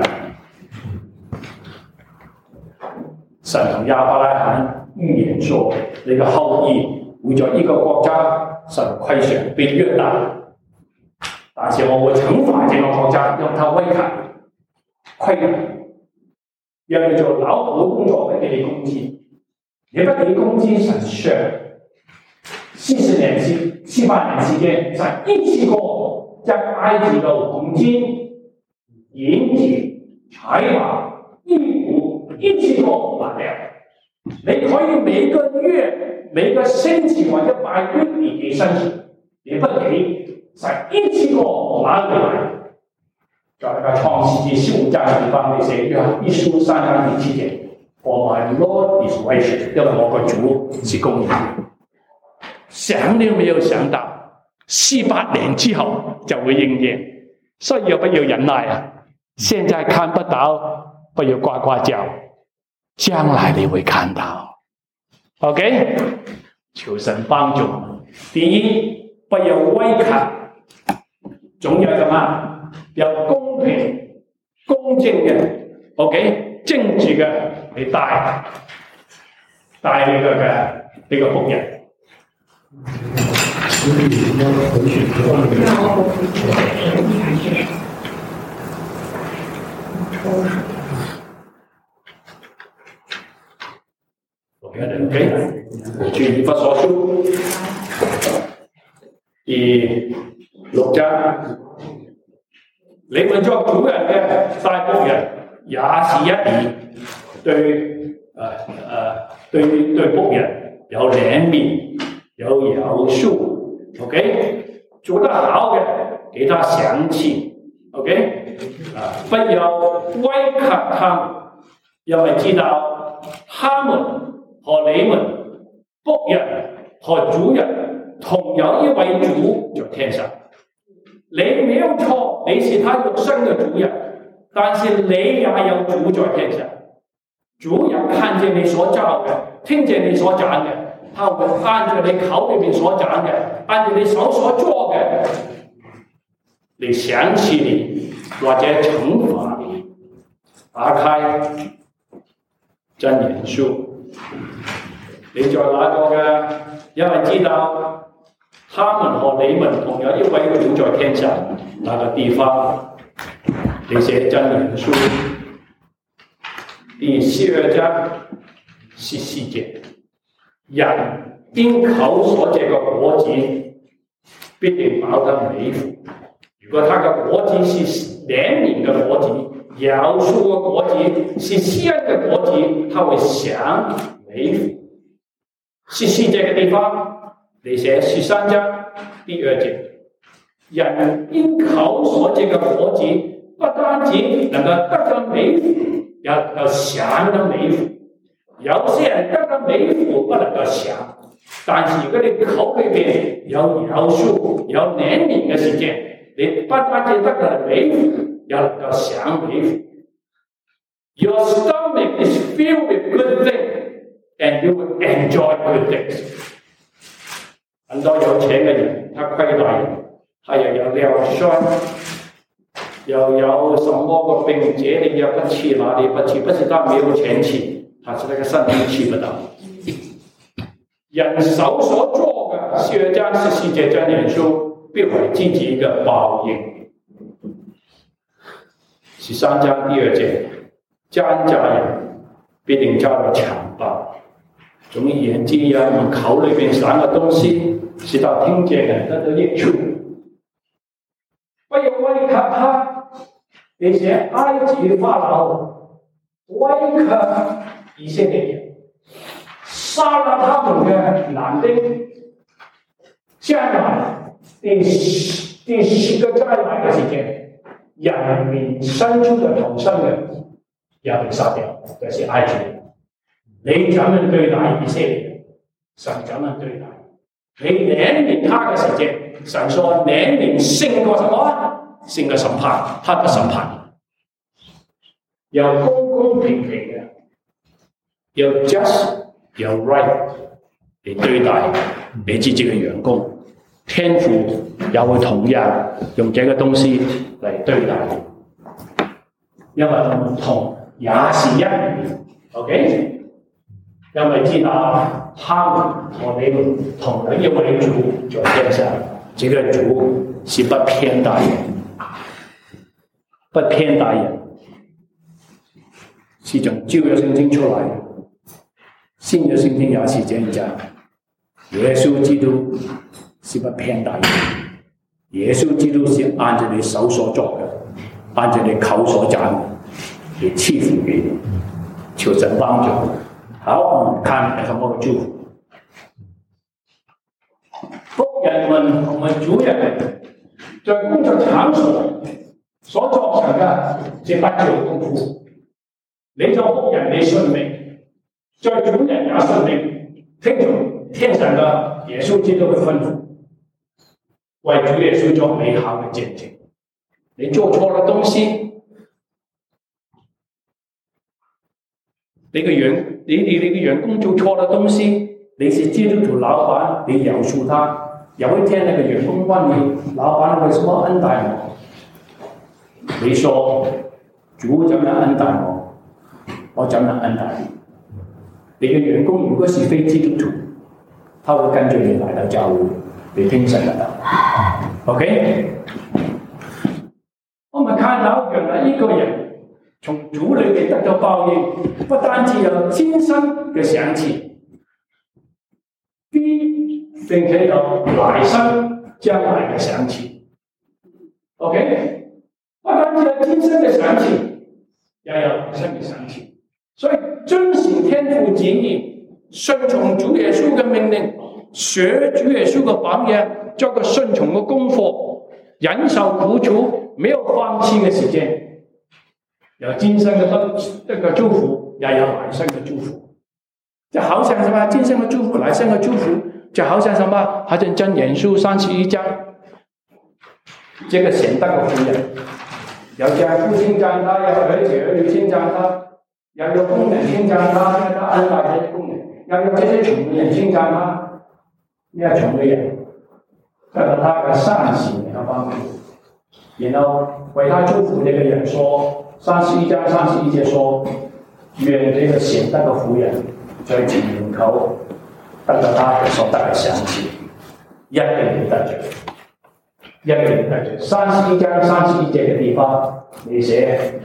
神同亞伯拉罕預言說，你的後裔會在一個國家受虧損被虐待。但是我會懲罰這個國家，讓他威嚇、虧人，讓你做勞苦工作不給你工資，也不給工資神削。48年期間，神一次過將埃及的黃金、銀子、財寶、衣服一次過拿掉。你可以每個月、每個星期或者8個月你給神，也不給。神一次過拿回來，在那個創世記15章的地方，你寫約翰一書3章第7節 ，For my Lord is righteous， 因為我個主是公義。想都沒有想到，48年之後就會應驗，所以要不要忍耐啊？現在看不到，不要呱呱叫，將來你會看到。OK， 求神幫助。第一，不要威嚇。總要什麼？要公平、公正嘅 ，OK， 正直嘅嚟帶你嘅僕人。OK， 去以弗所書第6章。你們作主人嘅帶僕人也是一樣，對僕人有憐憫，有饒恕 ，OK， 做得好嘅，給他賞賜 ，OK， 不要威嚇他們，因為知道他們和你們僕人和主人同有一位主在天上。你沒有錯，你是他肉身的主人，但是你也有主在天上。主人看見你所造的，聽見你所講的，他會按照你口裏面所講的，按照你手所做的，嚟賞賜你或者懲罰你。打開真言書，你在哪個嘅？因為知道。他們和你們同有一位主在天上，那個地方，你寫真言書第12章14節，人因口所結嘅果子，必定飽得美福。如果他嘅果子是憐憫嘅果子，饒恕嘅果子，是施恩嘅果子，他會享美美福。14節嘅地方，你寫13章第2節，人因口所結嘅果子，不單止能夠得到美福，也能夠享到美福。有些人得到美福不能夠享，但是如果你口裏邊有饒恕、有憐憫嘅事情，你不單止得到美福，也能夠享美福。Your stomach is filled with good things, and you will enjoy good things. 很多有錢嘅人，他虧待人，他又有尿酸，又有什麼個病節，你要不去哪裡不去？不是他沒有錢去，他是那個身體去不到。人手所做嘅，14章14節箴言書必為自己一個報應。13章第2節，奸詐人必定遭到強暴。總而言之，我們口裏邊散嘅東西，使到聽見人得到益處。不要威嚇他，那些埃及法老威嚇以色列人，殺了他們嘅男丁。將來第10個災難嘅時間，人面生出嘅頭生嘅也被殺掉，就是埃及人。你怎樣對待以色列人，神怎樣對待你。憐憫他嘅時間，神說憐憫勝過什麼？勝過審判，他不審判。要公公平平嘅，要 just 要 right 嚟對待你自己嘅員工。天父也會同樣用這個東西嚟對待你，因為我們同也是一體 ，OK？ 因為知道他們和你們同樣一位主在天上，這個主是不偏待人，不偏待人，是從舊約聖經出來的，新約聖經也是這樣講。耶穌基督是不偏待人，耶穌基督是按照你手所做的，按照你口所講的，嚟賜福給你，求神幫助。好，我們看什麼祝福？僕人們同埋主人在工作場所所作成嘅這不做功夫，你做僕人你順命，在主人也順命，聽從天上嘅耶穌基督嘅吩咐，為主耶穌做美好嘅見證。你做錯了東西，你個員工做錯了東西，你是基督徒老闆，你饒恕他。有一天那個員工問你，老闆為什麼恩待我？你說主怎樣恩待我，我怎樣恩待你。你嘅員工如果是非基督徒，他會跟住你來到教會，你聽神的道。OK？ 我們看到原來一個人從主裏面得到報應，不單止有今生嘅賞賜，並且有來生將來嘅賞賜。OK？ 不單止有今生嘅賞賜，也有來生嘅賞賜。所以遵行天父旨意，順從主耶穌嘅命令，學主耶穌嘅榜樣，做個順從嘅功課，忍受苦楚，沒有放棄嘅時間，有今生嘅一個祝福，也有來生嘅祝福。就好像什麼？今生嘅祝福，來生嘅祝福，就好像什麼？好像箴言書31章，這個賢德嘅婦人，有丈夫稱讚他，有兒子兒女稱讚他，又有工人稱讚他，因為他恩待這些工人，又有這些窮人稱讚他，呢個窮嘅人得到他嘅善行嘅幫助。然後為他祝福那個人說，31章31節說，願這個賢德嘅婦人在前門口得到他所得嘅賞賜，一定得着，一定得着。31章31節嘅地方，你寫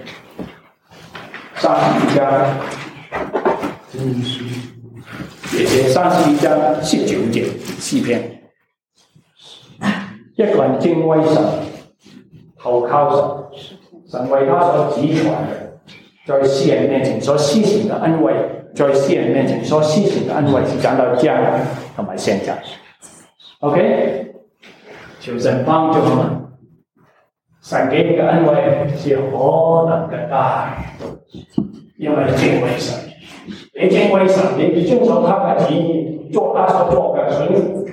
31章，你寫31章19節詩篇，一個人敬畏神，投靠神，神為他所指傳嘅，在世人面前所施行嘅恩惠， 在世人面前所施行嘅恩惠是講到將同埋現在。OK， 求神幫助我們，神給你嘅恩惠是何等嘅大，因為你敬畏神，你敬畏神，你遵守他嘅旨意，做他所做嘅順服，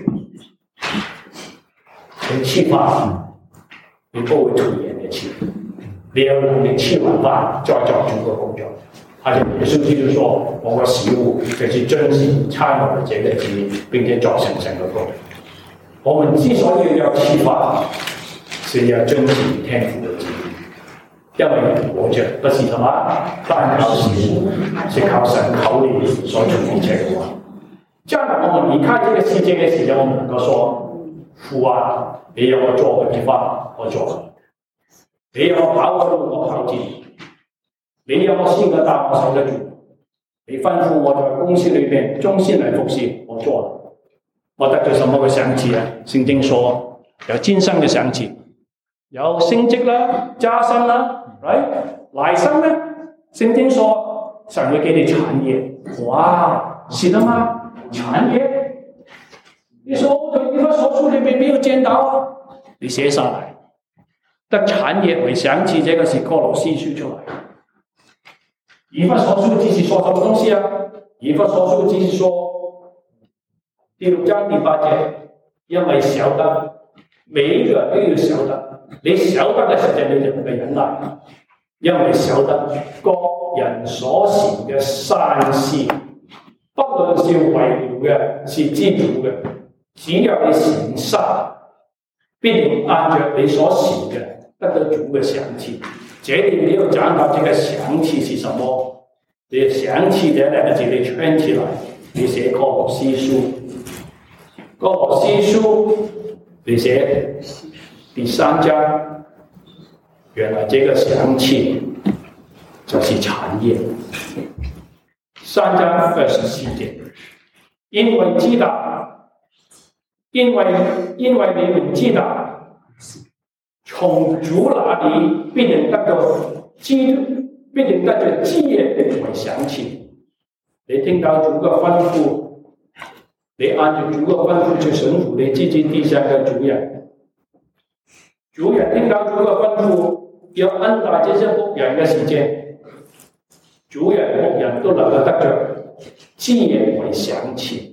你吃飯，你不會拖延嘅吃，你有能力吃完飯再做主嘅工作。而且耶穌基督說：我嘅食物就是遵行差我嘅這個旨意，並且作成神嘅工。我們之所以要吃飯，是要遵行天父嘅旨意，因為活着不是什麼單靠食物，是靠神口裏所出一切嘅話。將來我們離開這個世界嘅時候，我們能夠說：父啊，你有我做嘅地方，我做；你有我跑嘅路，我跑盡。你有我先嘅答，我守得住。你吩咐我在公司裏面忠心嚟服侍，我做了。我得到什麼嘅賞賜啊？聖經說有今生嘅賞賜，有升職啦、加薪啦，來生呢？聖經說神會給你產業。哇，是的嗎？產業？你說我在一份所書裏面沒有見到啊？你寫下來，得產業為賞賜，這個是哥羅西書出來。以弗所書只是說什麼東西啊？以弗所書只是說第6章第8節，因為曉得每一個人都要曉得，你曉得嘅時候你就能夠忍耐，因為曉得各人所行嘅善事，不論是為了嘅，是知足嘅，只要你行善，必定按照你所行嘅得到主嘅賞賜。這裡沒有講到這個賞賜是什麼，你賞賜這兩個字你圈起來，你寫哥羅西書，哥羅西書你寫第3章，原來這個賞賜就是產業。3章24節，因為知道，因為你們知道。從主那裡必定得到基業為賞賜。你聽到主嘅吩咐，你按照主嘅吩咐去順服你自己地上嘅主人。主人聽到主嘅吩咐，要恩待這些僕人嘅時間，主人僕人都能夠得着基業為賞賜。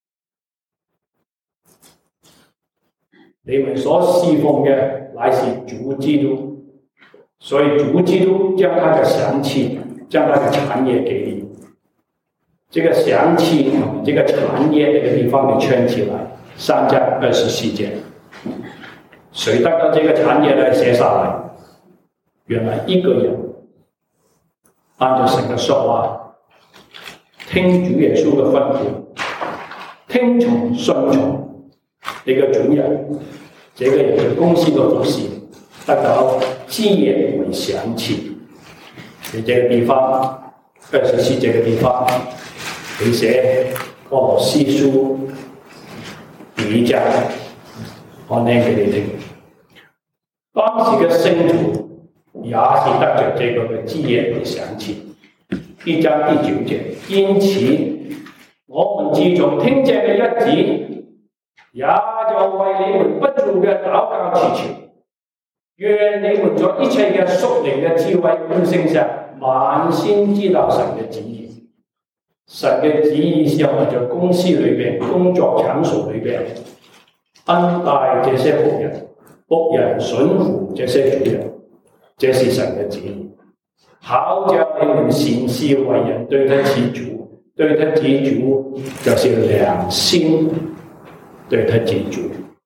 你們所侍奉嘅乃是主基督，所以主基督將他的賞賜、將他的產業給你。這個賞賜同這個產業這個地方你圈起來，3章24節，誰得到這個產業呢？寫下來。原來一個人按照神嘅說話，聽主耶穌嘅吩咐，聽從順從你嘅主人。這個人在公司的服侍得到基業為賞賜。你這個地方24這個地方，你寫哥羅西書第1章，我念給你聽。當時嘅聖徒也是得着這個嘅基業為賞賜。1章第9節，因此我們自從聽這嘅一旨，也就為你們不住嘅禱告祈求，願你們在一切嘅屬靈嘅智慧悟性上，萬先知道神嘅旨意。神嘅旨意是我們在公司裏邊、工作場所裏邊恩待這些僕人，僕人順服這些主人，這是神嘅旨意。好叫你們善事為人對得起主，對得起主就是良心。對他記住，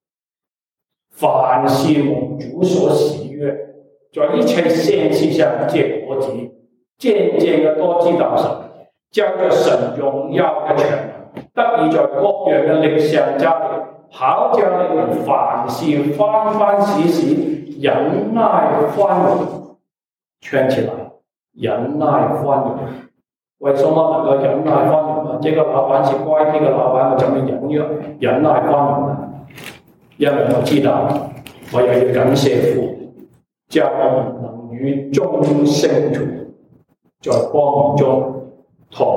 凡是蒙主所喜悅，在一切善事上結果子，漸漸嘅多知道神，將着神榮耀嘅長得以在各樣嘅力上加力，好叫你們凡事番番事事忍耐寬容，圈起來，忍耐寬容。為什麼能夠忍耐寬容呢？這個老闆是乖啲嘅老闆，我怎麼忍耐寬容呢？因為我知道，我又要感謝父，叫我們能與眾聖徒在光明中同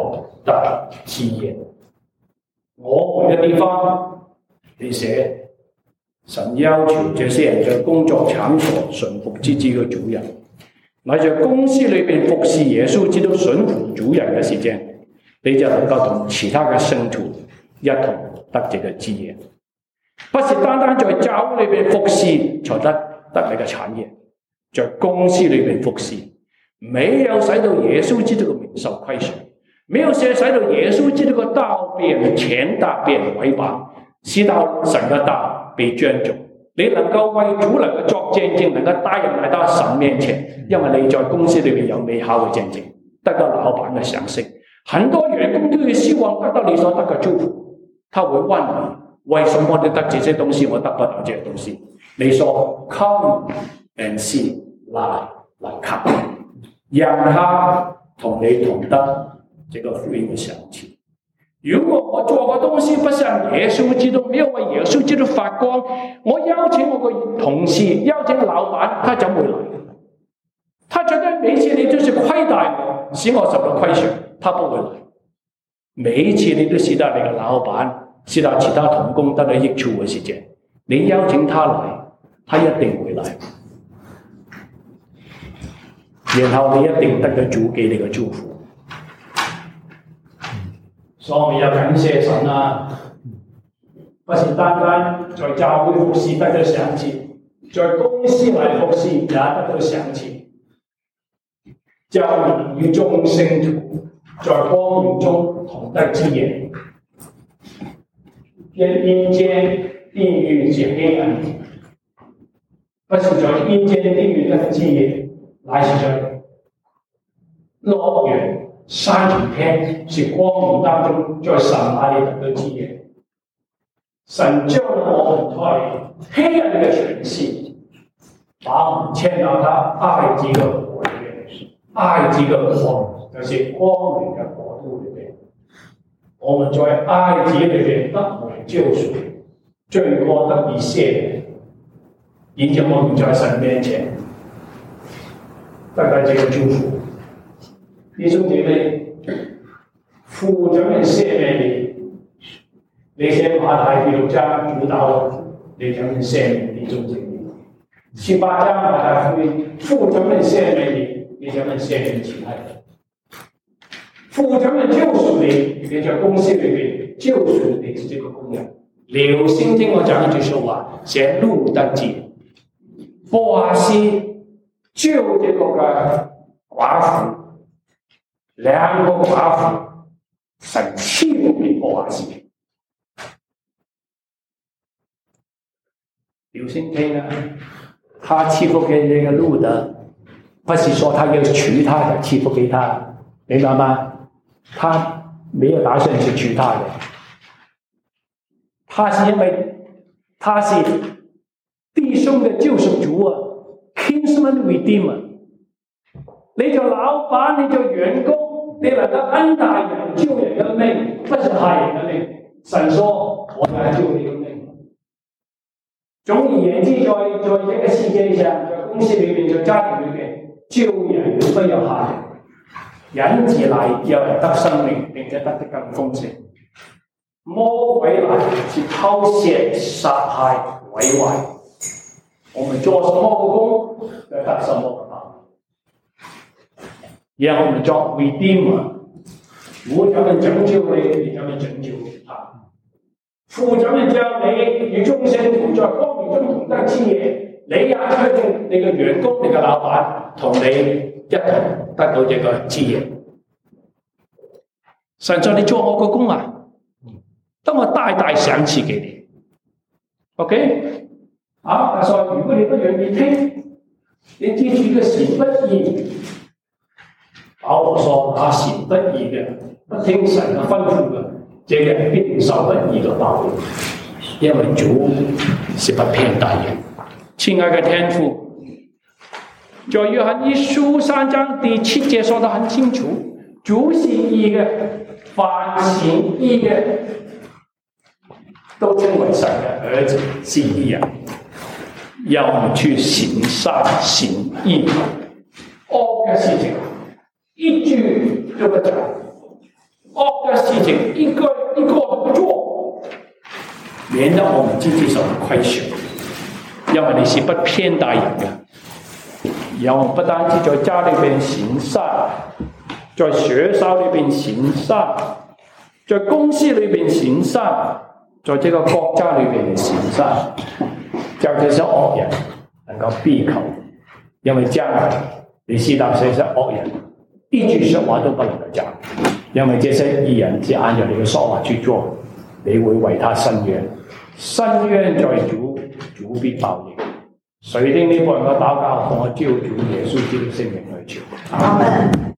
得基業。我們嘅地方，你寫神要求這些人在工作場所順服自己嘅主人，乃在公司裏邊服侍耶穌基督順服主人嘅時間，你就能夠同其他嘅聖徒一同得這個基業。不是單單在教會裏邊服侍才得你嘅產業，在公司裏邊服侍，沒有使到耶穌基督嘅名受虧損，沒有使到耶穌基督嘅道變錢大變毀謗，使到神嘅道被尊重。你能夠為主能夠作見證，能夠帶人來到神面前，因為你在公司裏面有美好嘅見證，得到老闆嘅賞識。很多員工都會希望得到你所得嘅祝福，他會問你，為什麼你得這些東西，我得不到這些東西？你說 Come and see， 來看，讓他同你同得這個福音嘅賞賜。如果我做個東西不像耶穌基督，沒有為耶穌基督發光，我邀請我個同事，邀請老闆，他怎麼會來？他覺得每次你都是虧待我，使我受到虧損，他不會來。每一次你都使到你嘅老闆，使到其他同工得到益處嘅時間，你邀請他來，他一定會來。然後你一定得到主給你嘅祝福。所以我們要感謝神啊！不是單單在教會服侍得到賞賜，在公司來服侍也得到賞賜。教會與眾聖徒在光明中同得基業，因陰間地獄及黑暗，不是在陰間地獄得基業，乃是在樂園。三重天是光明當中，在神那裏得到基業。神將我們脫離黑暗的權勢，把我們遷到他愛子的國裏面。愛子的國就是光明的國度裏面。我們在愛子裏面得為救贖，罪過得以赦免，因此我們在神面前得到這個祝福。弟兄姐妹，父怎樣赦免你？你先馬太6章主導你怎樣赦免弟兄姐妹？18章馬太福音，父怎樣赦免你？你怎樣赦免其他人？父怎樣救贖你？你在公司裏面救贖你自己的工人。留心聽我講一句說話，寫路得記。波阿斯救這個寡婦。兩個寡婦，神賜福給波阿斯。留心聽啊，他賜福給這個路得，不是說他要娶她的，賜福給他，明白嗎？他沒有打算去娶她的，他是因為他是弟兄的救贖主啊 ，Kinsman Redeemer。你做老闆，你做員工，你能夠恩待人、救人的命，不是害人的命。神說：我來救你的命。總而言之，在這個世界上，在公司裏面，在家庭裏面，救人不要害人，人子來要人得生命，並且得的更豐盛。魔鬼來是偷竊、殺害、毀壞。我們做什麼的工，就得什麼的報。讓我們作 Redeemer， 我怎樣拯救你，你怎樣拯救他。父怎樣將你與眾聖徒在光明中同得基業，你也推動你嘅員工、你嘅老闆同你一同得到這個基業。神說你做我個工啊，等我大大賞賜給你。OK？ 好，他說如果你不願意聽，你記住一個行不義。保羅說：那行不義嘅，不聽神嘅吩咐嘅，這人必定受不義嘅報應。因為主是不偏待人。親愛嘅天父，在約翰一書3章第7節說得很清楚，主是義嘅，凡行義嘅都稱為神嘅兒子，是義人。要我們去行善行義，惡嘅事情一句都不講，惡我们自己受虧損，因為你是不偏待人嘅。然後不單止在家裏邊行善，在學校裏邊行善，在公司裏邊行善，在這個國家裏邊行善，叫這些惡人能夠閉口，因為將來你是那些惡人一句說話都不能夠講，因為這些義人只按照你嘅說話去做，你會為他伸冤，伸冤在主，主必報應。誰聽呢個人嘅禱告，同我招主耶穌基督聖名去求。 阿門。